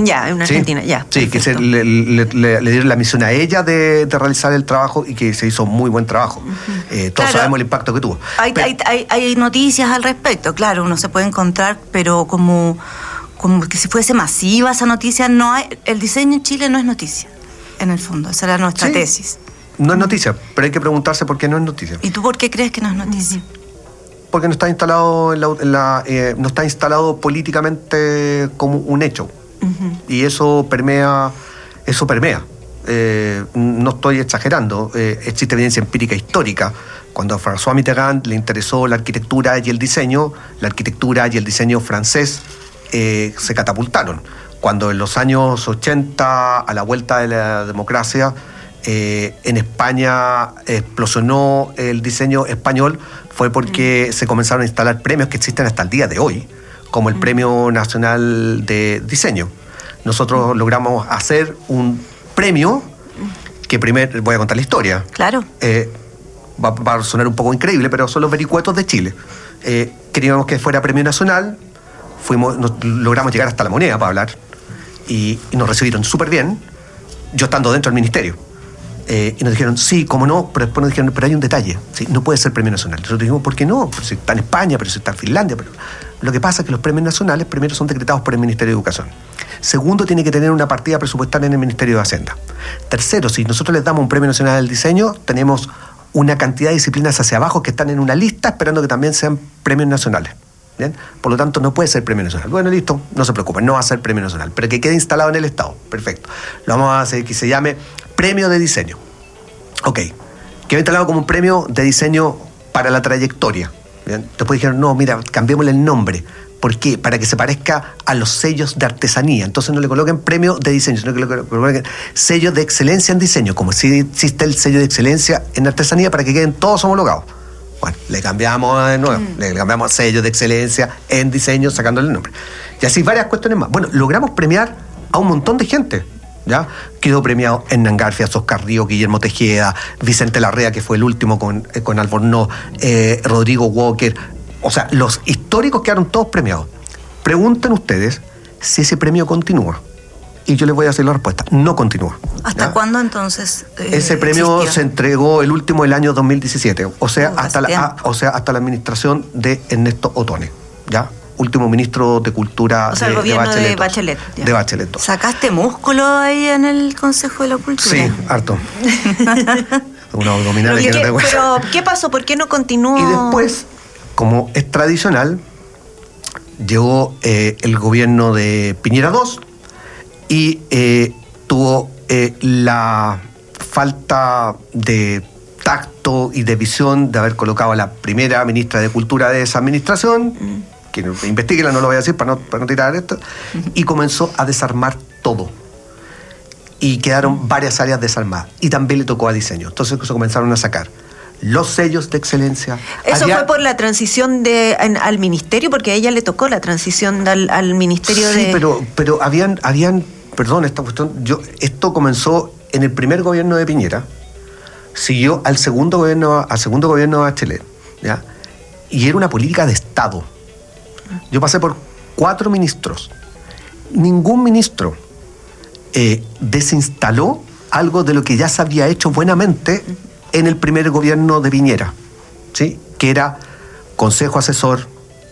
S3: Sí, que le dieron la misión a ella de realizar el trabajo y que se hizo muy buen trabajo. Todos sabemos el impacto que tuvo.
S1: Hay noticias al respecto, claro, uno se puede encontrar, pero como que si fuese masiva esa noticia, no hay. El diseño en Chile no es noticia, en el fondo, esa era nuestra tesis.
S3: No es noticia, pero hay que preguntarse por qué no es noticia.
S1: ¿Y tú por qué crees que no es noticia?
S3: Porque no está instalado no está instalado políticamente como un hecho. Y eso permea. No estoy exagerando, existe evidencia empírica histórica. Cuando a François Mitterrand le interesó la arquitectura y el diseño francés se catapultaron. Cuando en los años 80, a la vuelta de la democracia, en España explosionó el diseño español, fue porque se comenzaron a instalar premios que existen hasta el día de hoy, como el Premio Nacional de Diseño. Nosotros logramos hacer un premio que voy a contar la historia.
S1: Claro.
S3: Va a sonar un poco increíble, pero son los vericuetos de Chile. Queríamos que fuera premio nacional, logramos llegar hasta La Moneda para hablar, y nos recibieron súper bien, yo estando dentro del ministerio. Y nos dijeron, sí, cómo no, pero después nos dijeron, pero hay un detalle, ¿sí? No puede ser premio nacional. Nosotros dijimos, ¿por qué no? Pues está en España, pero está en Finlandia. Pero lo que pasa es que los premios nacionales, primero, son decretados por el Ministerio de Educación. Segundo, tiene que tener una partida presupuestaria en el Ministerio de Hacienda. Tercero, si nosotros les damos un premio nacional del diseño, tenemos una cantidad de disciplinas hacia abajo que están en una lista esperando que también sean premios nacionales. ¿Bien? Por lo tanto, no puede ser premio nacional. Bueno, listo, no se preocupen, no va a ser premio nacional, pero que quede instalado en el Estado. Perfecto. Lo vamos a hacer que se llame premio de diseño. Ok. Quedó instalado como un premio de diseño para la trayectoria. ¿Bien? Después dijeron, no, mira, cambiémosle el nombre. ¿Por qué? Para que se parezca a los sellos de artesanía. Entonces no le coloquen premio de diseño, sino que le coloquen sello de excelencia en diseño, como si existe el sello de excelencia en artesanía, para que queden todos homologados. Bueno, le cambiamos de nuevo, le cambiamos sello de excelencia en diseño, sacándole el nombre. Y así varias cuestiones más. Bueno, logramos premiar a un montón de gente. ¿Ya? Quedó premiado Hernán Garfias, Oscar Río, Guillermo Tejeda, Vicente Larrea, que fue el último con Albornoz, Rodrigo Walker. O sea, los históricos quedaron todos premiados. Pregunten ustedes si ese premio continúa. Y yo les voy a decir la respuesta. No continúa.
S1: ¿Hasta cuándo entonces?
S3: Ese premio
S1: existió?
S3: se entregó el último el año 2017. O sea, hasta la administración de Ernesto Otone. ¿Ya? Último ministro de Cultura
S2: el gobierno de Bachelet.
S3: De Bachelet.
S1: ¿Sacaste músculo ahí en el Consejo de la Cultura?
S3: Sí, harto. Unos abdominales que no tengo.
S2: Pero, ¿qué pasó? ¿Por qué no continuó?
S3: Y después, como es tradicional, llegó el gobierno de Piñera II y tuvo la falta de tacto y de visión de haber colocado a la primera ministra de Cultura de esa administración, que investiguela, no lo voy a decir para no tirar esto, y comenzó a desarmar todo. Y quedaron varias áreas desarmadas. Y también le tocó a diseño. Entonces se comenzaron a sacar los sellos de excelencia.
S2: ¿Eso fue por la transición al ministerio? Porque a ella le tocó la transición al ministerio
S3: de... Sí, pero habían perdón, esta cuestión, esto comenzó en el primer gobierno de Piñera, siguió al segundo gobierno de Bachelet, ¿ya? Y era una política de Estado. Yo pasé por 4 ministros. Ningún ministro desinstaló algo de lo que ya se había hecho buenamente en el primer gobierno de Piñera, ¿sí? Que era consejo asesor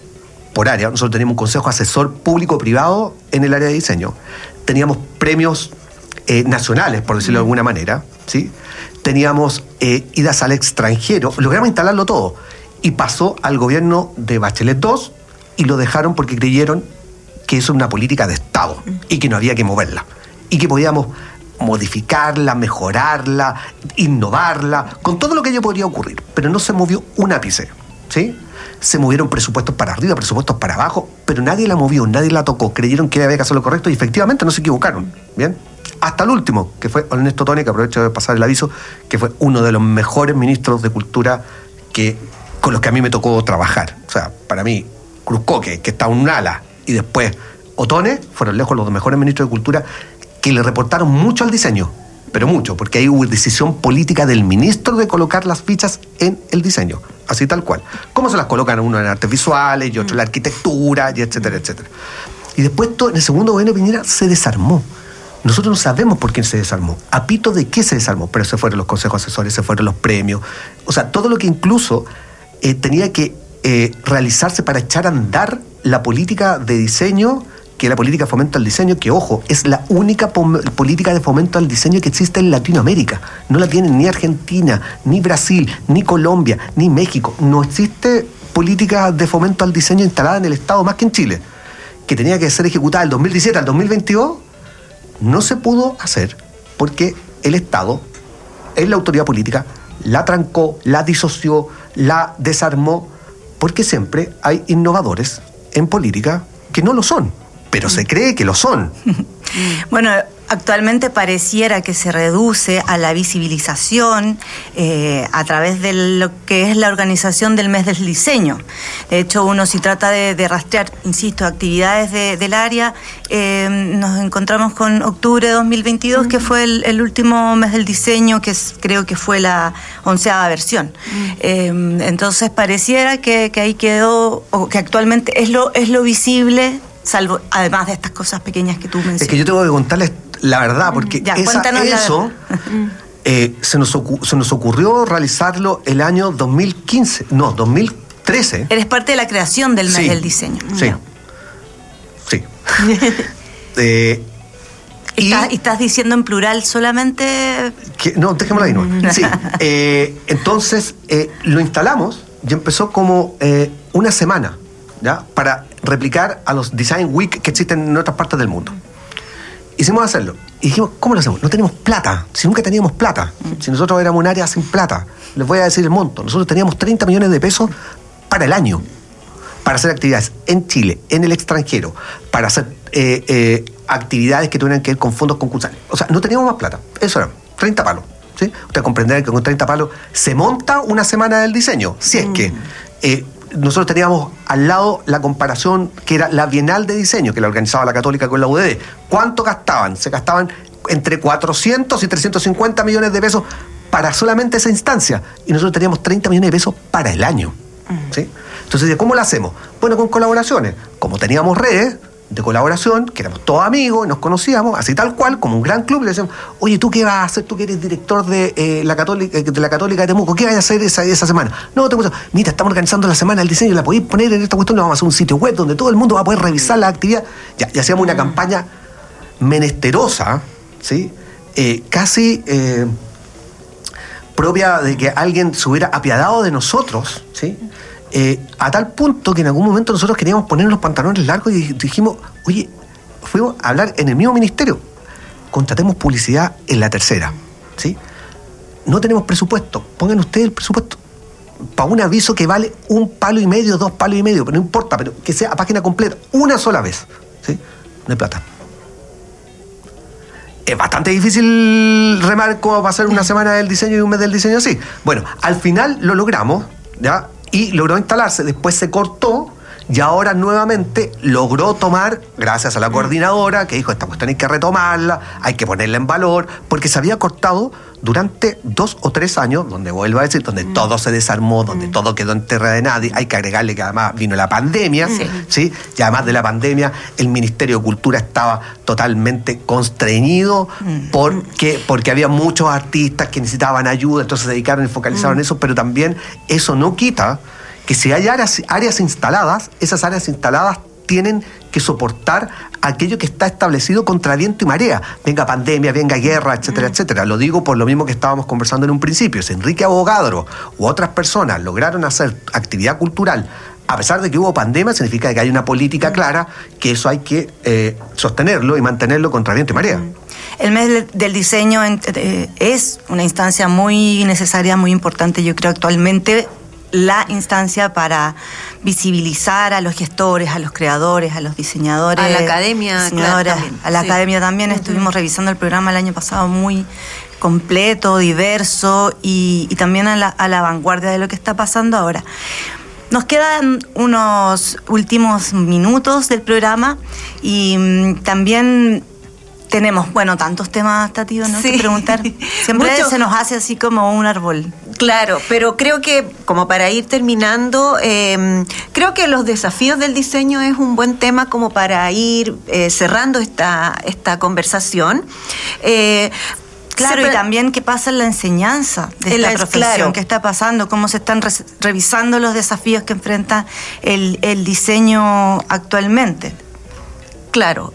S3: por área. Nosotros teníamos un consejo asesor público-privado en el área de diseño. Teníamos premios nacionales, por decirlo de alguna manera, ¿sí? Teníamos idas al extranjero. Logramos instalarlo todo. Y pasó al gobierno de Bachelet II y lo dejaron porque creyeron que eso es una política de Estado y que no había que moverla. Y que podíamos modificarla, mejorarla, innovarla, con todo lo que ello podría ocurrir. Pero no se movió un ápice, ¿sí? Se movieron presupuestos para arriba, presupuestos para abajo, pero nadie la movió, nadie la tocó. Creyeron que había que hacer lo correcto y efectivamente no se equivocaron, ¿bien? Hasta el último, que fue Ernesto Otone, que aprovecho de pasar el aviso, que fue uno de los mejores ministros de Cultura con los que a mí me tocó trabajar. O sea, para mí, Cruzcoque, que está en un ala, y después Otone, fueron lejos los mejores ministros de Cultura que le reportaron mucho al diseño, pero mucho, porque ahí hubo decisión política del ministro de colocar las fichas en el diseño, así tal cual. ¿Cómo se las colocan uno en artes visuales y otro en la arquitectura, y etcétera, etcétera? Y después en el segundo gobierno de Piñera se desarmó. Nosotros no sabemos por qué se desarmó, a pito de qué se desarmó, pero se fueron los consejos asesores, se fueron los premios, o sea, todo lo que incluso tenía que realizarse para echar a andar la política de diseño, que es la política de fomento al diseño, que, ojo, es la única política de fomento al diseño que existe en Latinoamérica. No la tienen ni Argentina, ni Brasil, ni Colombia, ni México. No existe política de fomento al diseño instalada en el Estado más que en Chile, que tenía que ser ejecutada del 2017 al 2022. No se pudo hacer porque el Estado, en la autoridad política, la trancó, la disoció, la desarmó, porque siempre hay innovadores en política que no lo son, pero se cree que lo son.
S1: Bueno, actualmente pareciera que se reduce a la visibilización a través de lo que es la organización del mes del diseño. De hecho, uno si trata de rastrear, insisto, actividades del área, nos encontramos con octubre de 2022, que fue el último mes del diseño, creo que fue la 11ª versión. Entonces pareciera que ahí quedó, o que actualmente es lo visible, salvo, además de estas cosas pequeñas que tú mencionas.
S3: Es que yo tengo que contarles la verdad, porque se nos ocurrió realizarlo el año 2013.
S1: Eres parte de la creación del mes del diseño.
S3: Sí.
S1: ¿Estás diciendo en plural solamente?
S3: No, dejémoslo ahí, no. Sí. Entonces, lo instalamos y empezó como una semana, ¿ya? Para replicar a los Design Week que existen en otras partes del mundo. Hicimos hacerlo. Y dijimos, ¿cómo lo hacemos? No teníamos plata. Si nunca teníamos plata. Si nosotros éramos un área sin plata. Les voy a decir el monto. Nosotros teníamos 30 millones de pesos para el año. Para hacer actividades en Chile, en el extranjero. Para hacer actividades que tuvieran que ver con fondos concursales. O sea, no teníamos más plata. Eso era 30 palos. ¿Sí? Ustedes comprenderán que con 30 palos se monta una semana del diseño. Si es que... nosotros teníamos al lado la comparación que era la Bienal de Diseño, que la organizaba la Católica con la UDD. ¿Cuánto gastaban? Se gastaban entre 400 y 350 millones de pesos para solamente esa instancia. Y nosotros teníamos 30 millones de pesos para el año. ¿Sí? Entonces, ¿cómo lo hacemos? Bueno, con colaboraciones. Como teníamos redes, de colaboración, que éramos todos amigos, nos conocíamos, así tal cual, como un gran club, y le decíamos, oye, ¿tú qué vas a hacer? Tú que eres director de la Católica de Temuco, ¿qué vas a hacer esa semana? No, mira, estamos organizando la semana del diseño, la podéis poner en esta cuestión, le vamos a hacer un sitio web donde todo el mundo va a poder revisar la actividad. Ya, y hacíamos una campaña menesterosa, ¿sí? Casi propia de que alguien se hubiera apiadado de nosotros, ¿sí? A tal punto que en algún momento nosotros queríamos poner los pantalones largos y dijimos, oye, fuimos a hablar en el mismo ministerio, contratemos publicidad en la tercera, ¿sí? No tenemos presupuesto, pongan ustedes el presupuesto para un aviso que vale 1,5 palos, 2,5 palos, pero no importa, pero que sea a página completa, una sola vez, ¿sí? No hay plata. Es bastante difícil remar cómo va a ser una semana del diseño y un mes del diseño así. Bueno, al final lo logramos, ¿ya? Y logró instalarse, después se cortó y ahora nuevamente logró tomar, gracias a la coordinadora que dijo, esta cuestión hay que retomarla, hay que ponerla en valor, porque se había cortado durante 2 o 3 años, donde vuelvo a decir, donde todo se desarmó, donde todo quedó en tierra de nadie. Hay que agregarle que además vino la pandemia, ¿sí? Y además de la pandemia, el Ministerio de Cultura estaba totalmente constreñido porque había muchos artistas que necesitaban ayuda, entonces se dedicaron y focalizaron en eso, pero también eso no quita que si hay áreas instaladas, esas áreas instaladas tienen que soportar aquello que está establecido contra viento y marea. Venga pandemia, venga guerra, etcétera, etcétera. Lo digo por lo mismo que estábamos conversando en un principio. Si Enrique Abogadro u otras personas lograron hacer actividad cultural a pesar de que hubo pandemia, significa que hay una política clara, que eso hay que sostenerlo y mantenerlo contra viento y marea.
S1: El mes del diseño es una instancia muy necesaria, muy importante, yo creo actualmente, la instancia para visibilizar a los gestores, a los creadores, a los diseñadores.
S2: A la academia,
S1: claro, también. A la academia también. Estuvimos revisando el programa el año pasado muy completo, diverso y también a la vanguardia de lo que está pasando ahora. Nos quedan unos últimos minutos del programa y también tenemos, bueno, tantos temas, Tati, ¿no?
S2: Sí.
S1: Que preguntar. Siempre se nos hace así como un árbol.
S2: Claro, pero creo que, como para ir terminando, creo que los desafíos del diseño es un buen tema como para ir cerrando esta conversación.
S1: Claro, y también qué pasa en la enseñanza de esta profesión, claro. ¿Qué está pasando? ¿Cómo se están revisando los desafíos que enfrenta el diseño actualmente?
S2: Claro,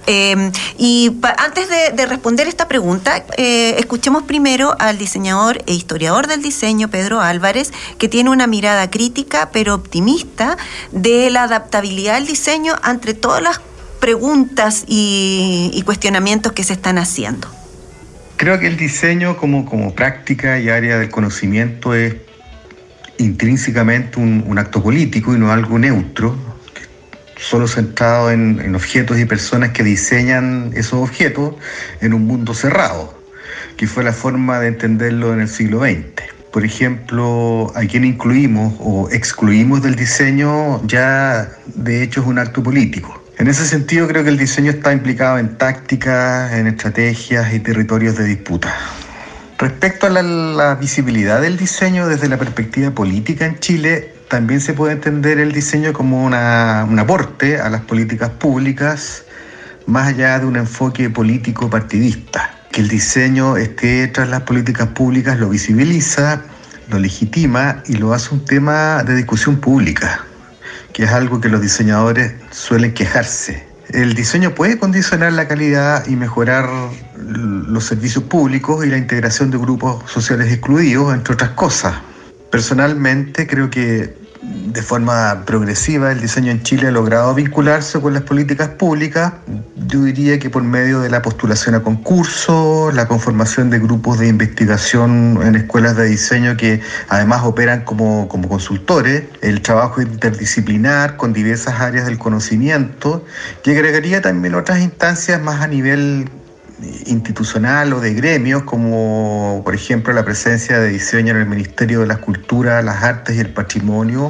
S2: y antes de responder esta pregunta, escuchemos primero al diseñador e historiador del diseño, Pedro Álvarez, que tiene una mirada crítica pero optimista de la adaptabilidad del diseño ante todas las preguntas y cuestionamientos que se están haciendo.
S7: Creo que el diseño como práctica y área del conocimiento es intrínsecamente un acto político y no algo neutro, solo centrado en objetos y personas que diseñan esos objetos en un mundo cerrado, que fue la forma de entenderlo en el siglo XX. Por ejemplo, a quien incluimos o excluimos del diseño ya de hecho es un acto político. En ese sentido creo que el diseño está implicado en tácticas, en estrategias y territorios de disputa. Respecto a la visibilidad del diseño desde la perspectiva política en Chile, también se puede entender el diseño como un aporte a las políticas públicas, más allá de un enfoque político partidista. Que el diseño esté tras las políticas públicas lo visibiliza, lo legitima y lo hace un tema de discusión pública, que es algo que los diseñadores suelen quejarse. El diseño puede condicionar la calidad y mejorar los servicios públicos y la integración de grupos sociales excluidos, entre otras cosas. Personalmente creo que de forma progresiva el diseño en Chile ha logrado vincularse con las políticas públicas. Yo diría que por medio de la postulación a concursos, la conformación de grupos de investigación en escuelas de diseño que además operan como consultores, el trabajo interdisciplinar con diversas áreas del conocimiento, y agregaría también otras instancias más a nivel institucional o de gremios, como por ejemplo la presencia de diseño en el Ministerio de las Culturas, las Artes y el Patrimonio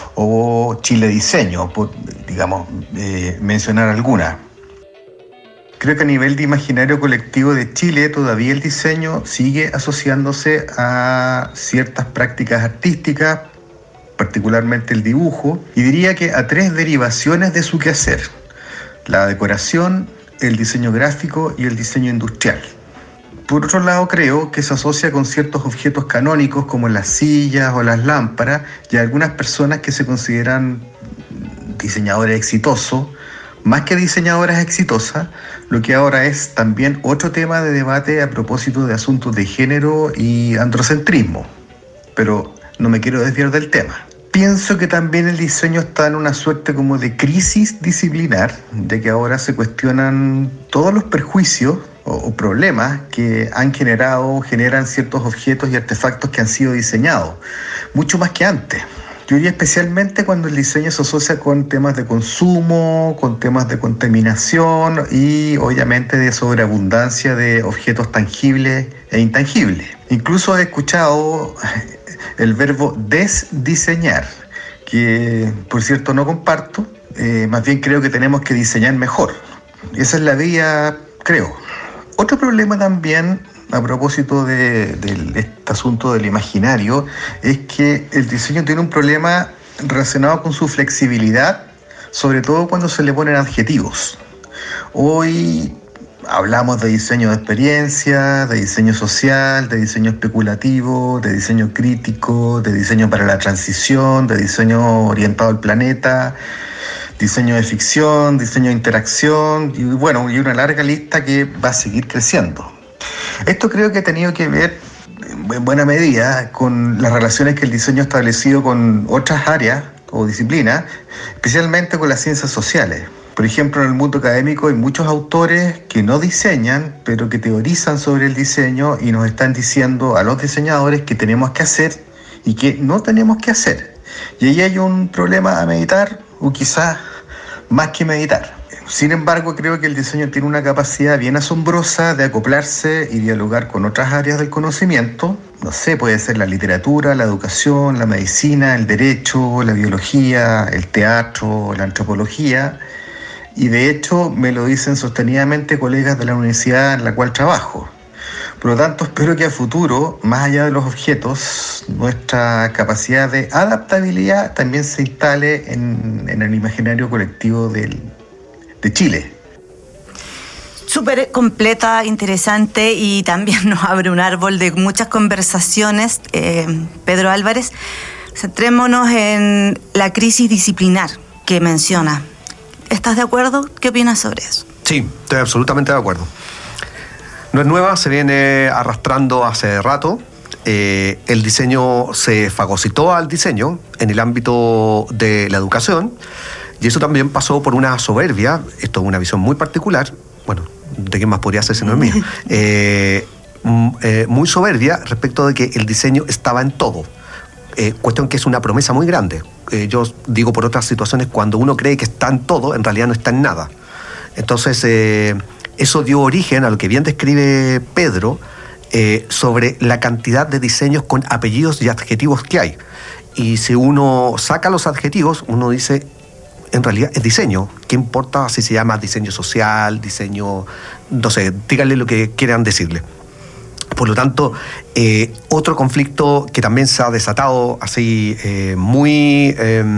S7: o Chile Diseño, por, mencionar algunas. Creo que a nivel de imaginario colectivo de Chile todavía el diseño sigue asociándose a ciertas prácticas artísticas, particularmente el dibujo, y diría que a 3 derivaciones de su quehacer. la decoración, el diseño gráfico y el diseño industrial. Por otro lado, creo que se asocia con ciertos objetos canónicos como las sillas o las lámparas y algunas personas que se consideran diseñadores exitosos, más que diseñadoras exitosas, lo que ahora es también otro tema de debate a propósito de asuntos de género y androcentrismo. Pero no me quiero desviar del tema. Pienso que también el diseño está en una suerte como de crisis disciplinar, ya que ahora se cuestionan todos los perjuicios o problemas que generan ciertos objetos y artefactos que han sido diseñados, mucho más que antes. Yo diría especialmente cuando el diseño se asocia con temas de consumo, con temas de contaminación y obviamente de sobreabundancia de objetos tangibles e intangibles. Incluso he escuchado el verbo desdiseñar, que por cierto no comparto, más bien creo que tenemos que diseñar mejor. Esa es la vía, creo. Otro problema también, a propósito de este asunto del imaginario, es que el diseño tiene un problema relacionado con su flexibilidad, sobre todo cuando se le ponen adjetivos. Hoy hablamos de diseño de experiencia, de diseño social, de diseño especulativo, de diseño crítico, de diseño para la transición, de diseño orientado al planeta, diseño de ficción, diseño de interacción y una larga lista que va a seguir creciendo. Esto creo que ha tenido que ver en buena medida con las relaciones que el diseño ha establecido con otras áreas o disciplinas, especialmente con las ciencias sociales. Por ejemplo, en el mundo académico hay muchos autores que no diseñan, pero que teorizan sobre el diseño y nos están diciendo a los diseñadores qué tenemos que hacer y qué no tenemos que hacer. Y ahí hay un problema a meditar, o quizás más que meditar. Sin embargo, creo que el diseño tiene una capacidad bien asombrosa de acoplarse y dialogar con otras áreas del conocimiento. No sé, puede ser la literatura, la educación, la medicina, el derecho, la biología, el teatro, la antropología. Y de hecho me lo dicen sostenidamente colegas de la universidad en la cual trabajo. Por lo tanto, espero que a futuro, más allá de los objetos, nuestra capacidad de adaptabilidad también se instale en el imaginario colectivo de Chile.
S1: Súper completa, interesante y también nos abre un árbol de muchas conversaciones. Pedro Álvarez, centrémonos en la crisis disciplinar que menciona. ¿Estás de acuerdo? ¿Qué opinas sobre eso?
S3: Sí, estoy absolutamente de acuerdo. No es nueva, se viene arrastrando hace rato. El diseño se fagocitó al diseño en el ámbito de la educación y eso también pasó por una soberbia, esto es una visión muy particular, bueno, ¿de quién más podría ser si no es mía? Muy soberbia respecto de que el diseño estaba en todo. Cuestión que es una promesa muy grande. Yo digo por otras situaciones, cuando uno cree que está en todo, en realidad no está en nada. Entonces, eso dio origen a lo que bien describe Pedro sobre la cantidad de diseños con apellidos y adjetivos que hay. Y si uno saca los adjetivos, uno dice, en realidad es diseño. ¿Qué importa si se llama diseño social, diseño, no sé, díganle lo que quieran decirle? Por lo tanto, otro conflicto que también se ha desatado así muy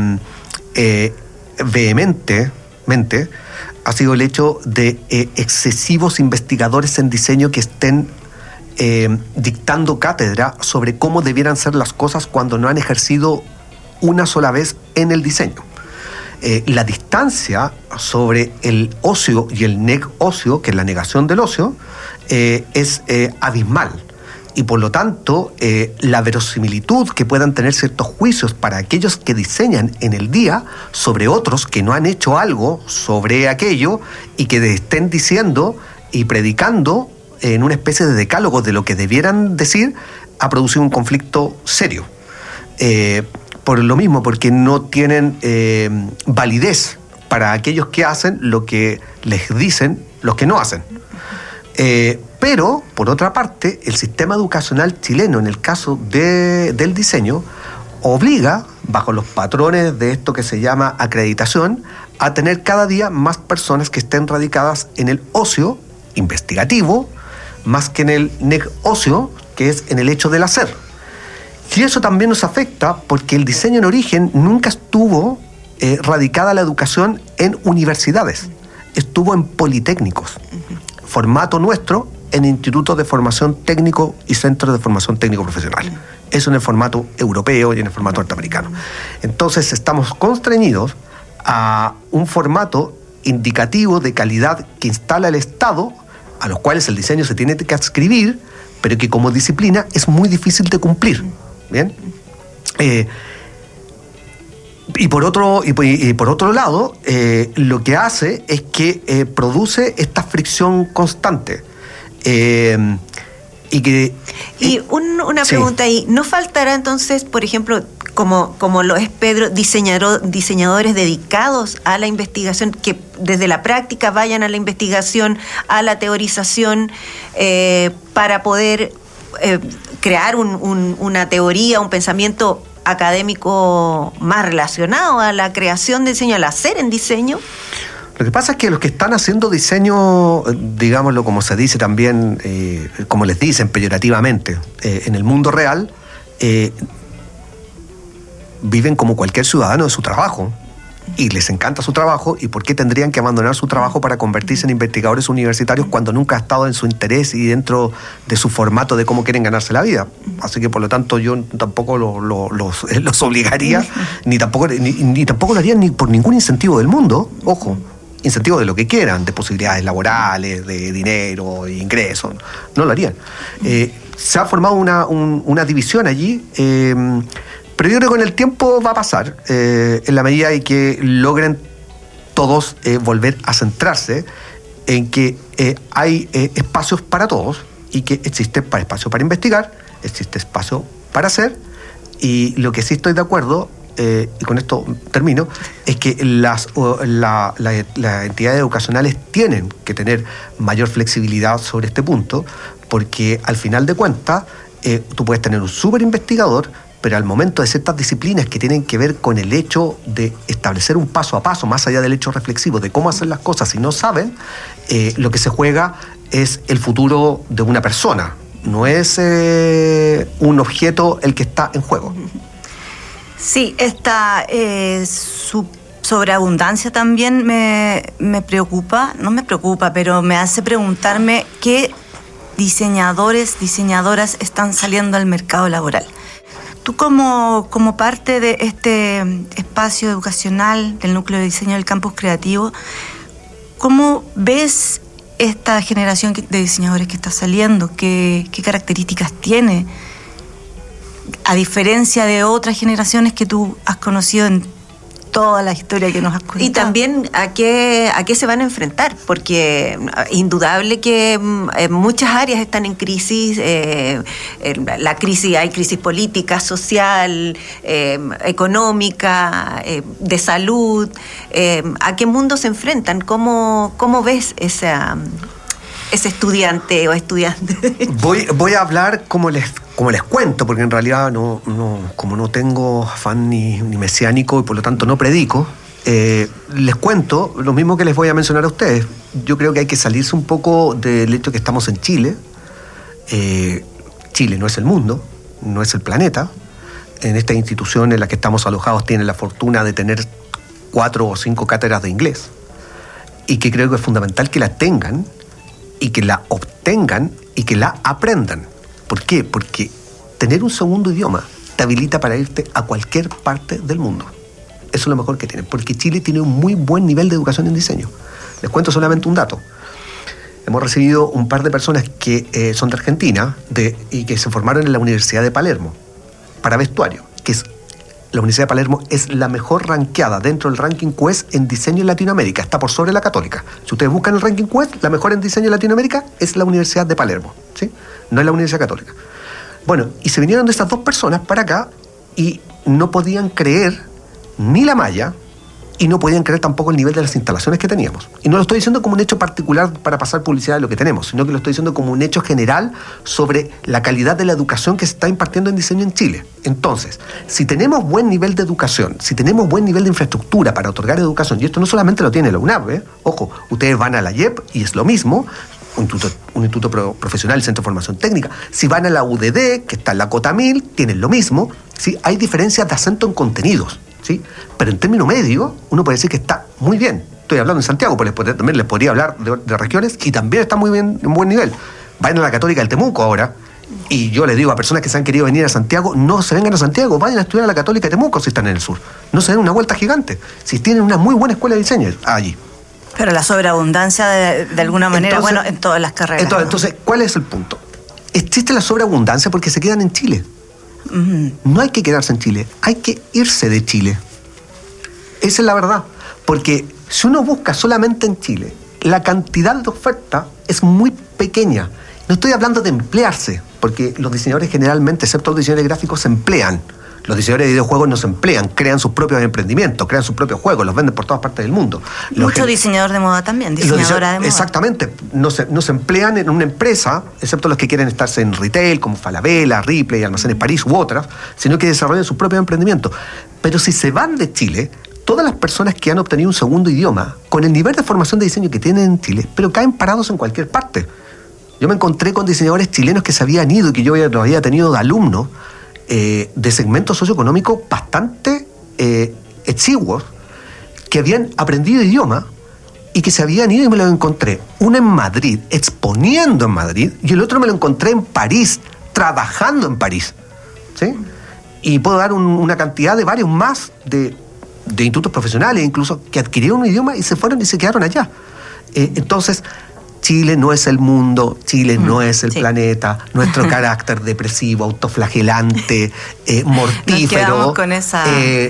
S3: vehementemente ha sido el hecho de excesivos investigadores en diseño que estén dictando cátedra sobre cómo debieran ser las cosas cuando no han ejercido una sola vez en el diseño. La distancia sobre el ocio y el neg-ocio, que es la negación del ocio, es abismal. Y por lo tanto, la verosimilitud que puedan tener ciertos juicios para aquellos que diseñan en el día sobre otros que no han hecho algo sobre aquello y que estén diciendo y predicando en una especie de decálogo de lo que debieran decir, ha producido un conflicto serio. Por lo mismo, porque no tienen validez para aquellos que hacen lo que les dicen los que no hacen. Pero, por otra parte, el sistema educacional chileno, en el caso del diseño, obliga, bajo los patrones de esto que se llama acreditación, a tener cada día más personas que estén radicadas en el ocio investigativo, más que en el neg-ocio, que es en el hecho del hacer. Y eso también nos afecta porque el diseño en origen nunca estuvo radicada la educación en universidades. estuvo en politécnicos. Formato nuestro en institutos de formación técnico y centros de formación técnico profesional. Eso en el formato europeo y en el formato norteamericano. Entonces estamos constreñidos a un formato indicativo de calidad que instala el Estado, a los cuales el diseño se tiene que adscribir, pero que como disciplina es muy difícil de cumplir. ¿Bien? Y por otro lado, lo que hace es que produce esta fricción constante.
S2: Una pregunta ahí, ¿no faltará entonces, por ejemplo, como lo es Pedro, diseñadores dedicados a la investigación, que desde la práctica vayan a la investigación, a la teorización, para poder crear una teoría, un pensamiento académico más relacionado a la creación de diseño, al hacer en diseño?
S3: Lo que pasa es que los que están haciendo diseño, digámoslo como se dice también, como les dicen peyorativamente, en el mundo real, viven como cualquier ciudadano de su trabajo y les encanta su trabajo. ¿Y por qué tendrían que abandonar su trabajo para convertirse en investigadores universitarios cuando nunca ha estado en su interés y dentro de su formato de cómo quieren ganarse la vida? Así que por lo tanto yo tampoco los obligaría, ni tampoco lo harían ni por ningún incentivo del mundo, ojo, incentivo de lo que quieran, de posibilidades laborales, de dinero, de ingresos, no lo harían. Se ha formado una división allí, pero yo creo que con el tiempo va a pasar, en la medida en que logren todos volver a centrarse en que hay espacios para todos y que existe espacio para investigar, existe espacio para hacer, y lo que sí estoy de acuerdo, y con esto termino, es que las entidades educacionales tienen que tener mayor flexibilidad sobre este punto, porque al final de cuentas tú puedes tener un súper investigador, pero al momento de ciertas disciplinas que tienen que ver con el hecho de establecer un paso a paso, más allá del hecho reflexivo de cómo hacer las cosas, si no saben, lo que se juega es el futuro de una persona, no es un objeto el que está en juego.
S1: Sí, esta sobreabundancia también me preocupa, no me preocupa, pero me hace preguntarme qué diseñadores, diseñadoras están saliendo al mercado laboral. Tú como parte de este espacio educacional del Núcleo de Diseño del Campus Creativo, ¿cómo ves esta generación de diseñadores que está saliendo? ¿Qué características tiene? A diferencia de otras generaciones que tú has conocido en toda la historia que nos has contado.
S2: Y también a qué se van a enfrentar, porque indudable que en muchas áreas están en crisis, hay crisis política, social, económica, de salud. ¿A qué mundo se enfrentan? ¿Cómo ves ese estudiante o estudiante?
S3: Voy a hablar como les cuento, porque en realidad como no tengo afán ni mesiánico y por lo tanto no predico, les cuento lo mismo que les voy a mencionar a ustedes. Yo creo que hay que salirse un poco del hecho que estamos en Chile. Chile no es el mundo, no es el planeta. En esta institución en la que estamos alojados tienen la fortuna de tener 4 o 5 cátedras de inglés, y que creo que es fundamental que la tengan y que la obtengan y que la aprendan. ¿Por qué? Porque tener un segundo idioma te habilita para irte a cualquier parte del mundo. Eso es lo mejor que tienen, porque Chile tiene un muy buen nivel de educación en diseño. Les cuento solamente un dato. Hemos recibido un par de personas que son de Argentina y que se formaron en la Universidad de Palermo para vestuario, la Universidad de Palermo es la mejor rankeada dentro del ranking Quest en diseño en Latinoamérica. Está por sobre la Católica. Si ustedes buscan el ranking Quest, la mejor en diseño en Latinoamérica es la Universidad de Palermo, ¿sí? No es la Universidad Católica. Bueno, y se vinieron de estas 2 personas para acá y no podían creer ni la malla y no podían creer tampoco el nivel de las instalaciones que teníamos. Y no lo estoy diciendo como un hecho particular para pasar publicidad de lo que tenemos, sino que lo estoy diciendo como un hecho general sobre la calidad de la educación que se está impartiendo en diseño en Chile. Entonces, si tenemos buen nivel de educación, si tenemos buen nivel de infraestructura para otorgar educación, y esto no solamente lo tiene la UNAV, ojo, ustedes van a la IEP y es lo mismo, un instituto profesional, centro de formación técnica. Si van a la UDD, que está en la Cota 1000, tienen lo mismo, ¿sí? Hay diferencias de acento en contenidos, ¿sí? Pero en término medio, uno puede decir que está muy bien. Estoy hablando en Santiago, pero también les podría hablar de regiones y también está muy bien, en buen nivel. Vayan a la Católica del Temuco ahora, y yo les digo a personas que se han querido venir a Santiago, no se vengan a Santiago, vayan a estudiar a la Católica de Temuco si están en el sur. No se den una vuelta gigante, si tienen una muy buena escuela de diseño allí.
S1: Pero la sobreabundancia de alguna manera, entonces, en todas las carreras.
S3: Entonces, ¿cuál es el punto? Existe la sobreabundancia porque se quedan en Chile. No hay que quedarse en Chile, hay que irse de Chile. Esa es la verdad. Porque si uno busca solamente en Chile, la cantidad de oferta es muy pequeña. No estoy hablando de emplearse, porque los diseñadores generalmente, excepto los diseñadores gráficos, se emplean. Los diseñadores de videojuegos no se emplean, crean sus propios emprendimientos, crean sus propios juegos, los venden por todas partes del mundo.
S1: Mucho diseñador de moda también, diseñadora de moda. Exactamente,
S3: no se emplean en una empresa, excepto los que quieren estarse en retail, como Falabella, Ripley, Almacenes París u otras, sino que desarrollan sus propios emprendimientos. Pero si se van de Chile, todas las personas que han obtenido un segundo idioma, con el nivel de formación de diseño que tienen en Chile, pero caen parados en cualquier parte. Yo me encontré con diseñadores chilenos que se habían ido y que yo los había tenido de alumnos, de segmentos socioeconómicos bastante exiguos, que habían aprendido idioma y que se habían ido y me los encontré. Uno en Madrid, exponiendo en Madrid, y el otro me lo encontré en París, trabajando en París. ¿Sí? Y puedo dar una cantidad de varios más de institutos profesionales, incluso, que adquirieron un idioma y se fueron y se quedaron allá. Entonces, Chile no es el mundo, Chile no es el planeta, nuestro carácter depresivo, autoflagelante, mortífero,
S1: con esa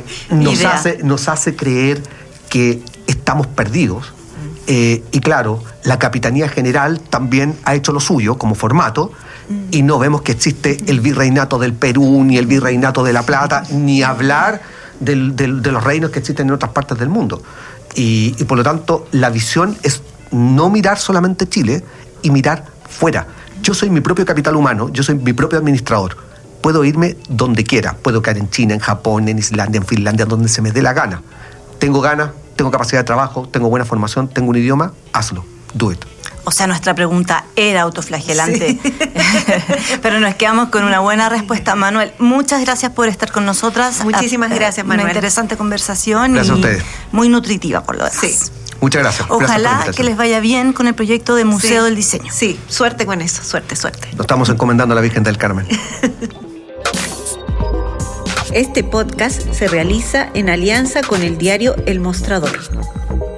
S3: nos hace creer que estamos perdidos. Y claro, la Capitanía General también ha hecho lo suyo como formato, y no vemos que existe el virreinato del Perú, ni el virreinato de La Plata, ni hablar de los reinos que existen en otras partes del mundo. Y por lo tanto, la visión es no mirar solamente Chile y mirar fuera. Yo soy mi propio capital humano, yo soy mi propio administrador. Puedo irme donde quiera, puedo caer en China, en Japón, en Islandia, en Finlandia, donde se me dé la gana. Tengo ganas, tengo capacidad de trabajo, tengo buena formación, tengo un idioma, hazlo, do it.
S1: O sea, nuestra pregunta era autoflagelante. Sí. Pero nos quedamos con una buena respuesta. Manuel, muchas gracias por estar con nosotras.
S2: Muchísimas gracias, Manuel.
S1: Una interesante conversación.
S3: Gracias a ustedes.
S1: Muy nutritiva, por lo demás.
S2: Sí.
S3: Muchas gracias.
S1: Ojalá que les vaya bien con el proyecto de Museo del Diseño.
S2: Sí, suerte con eso, suerte.
S3: Nos estamos encomendando a la Virgen del Carmen.
S2: Este podcast se realiza en alianza con el diario El Mostrador.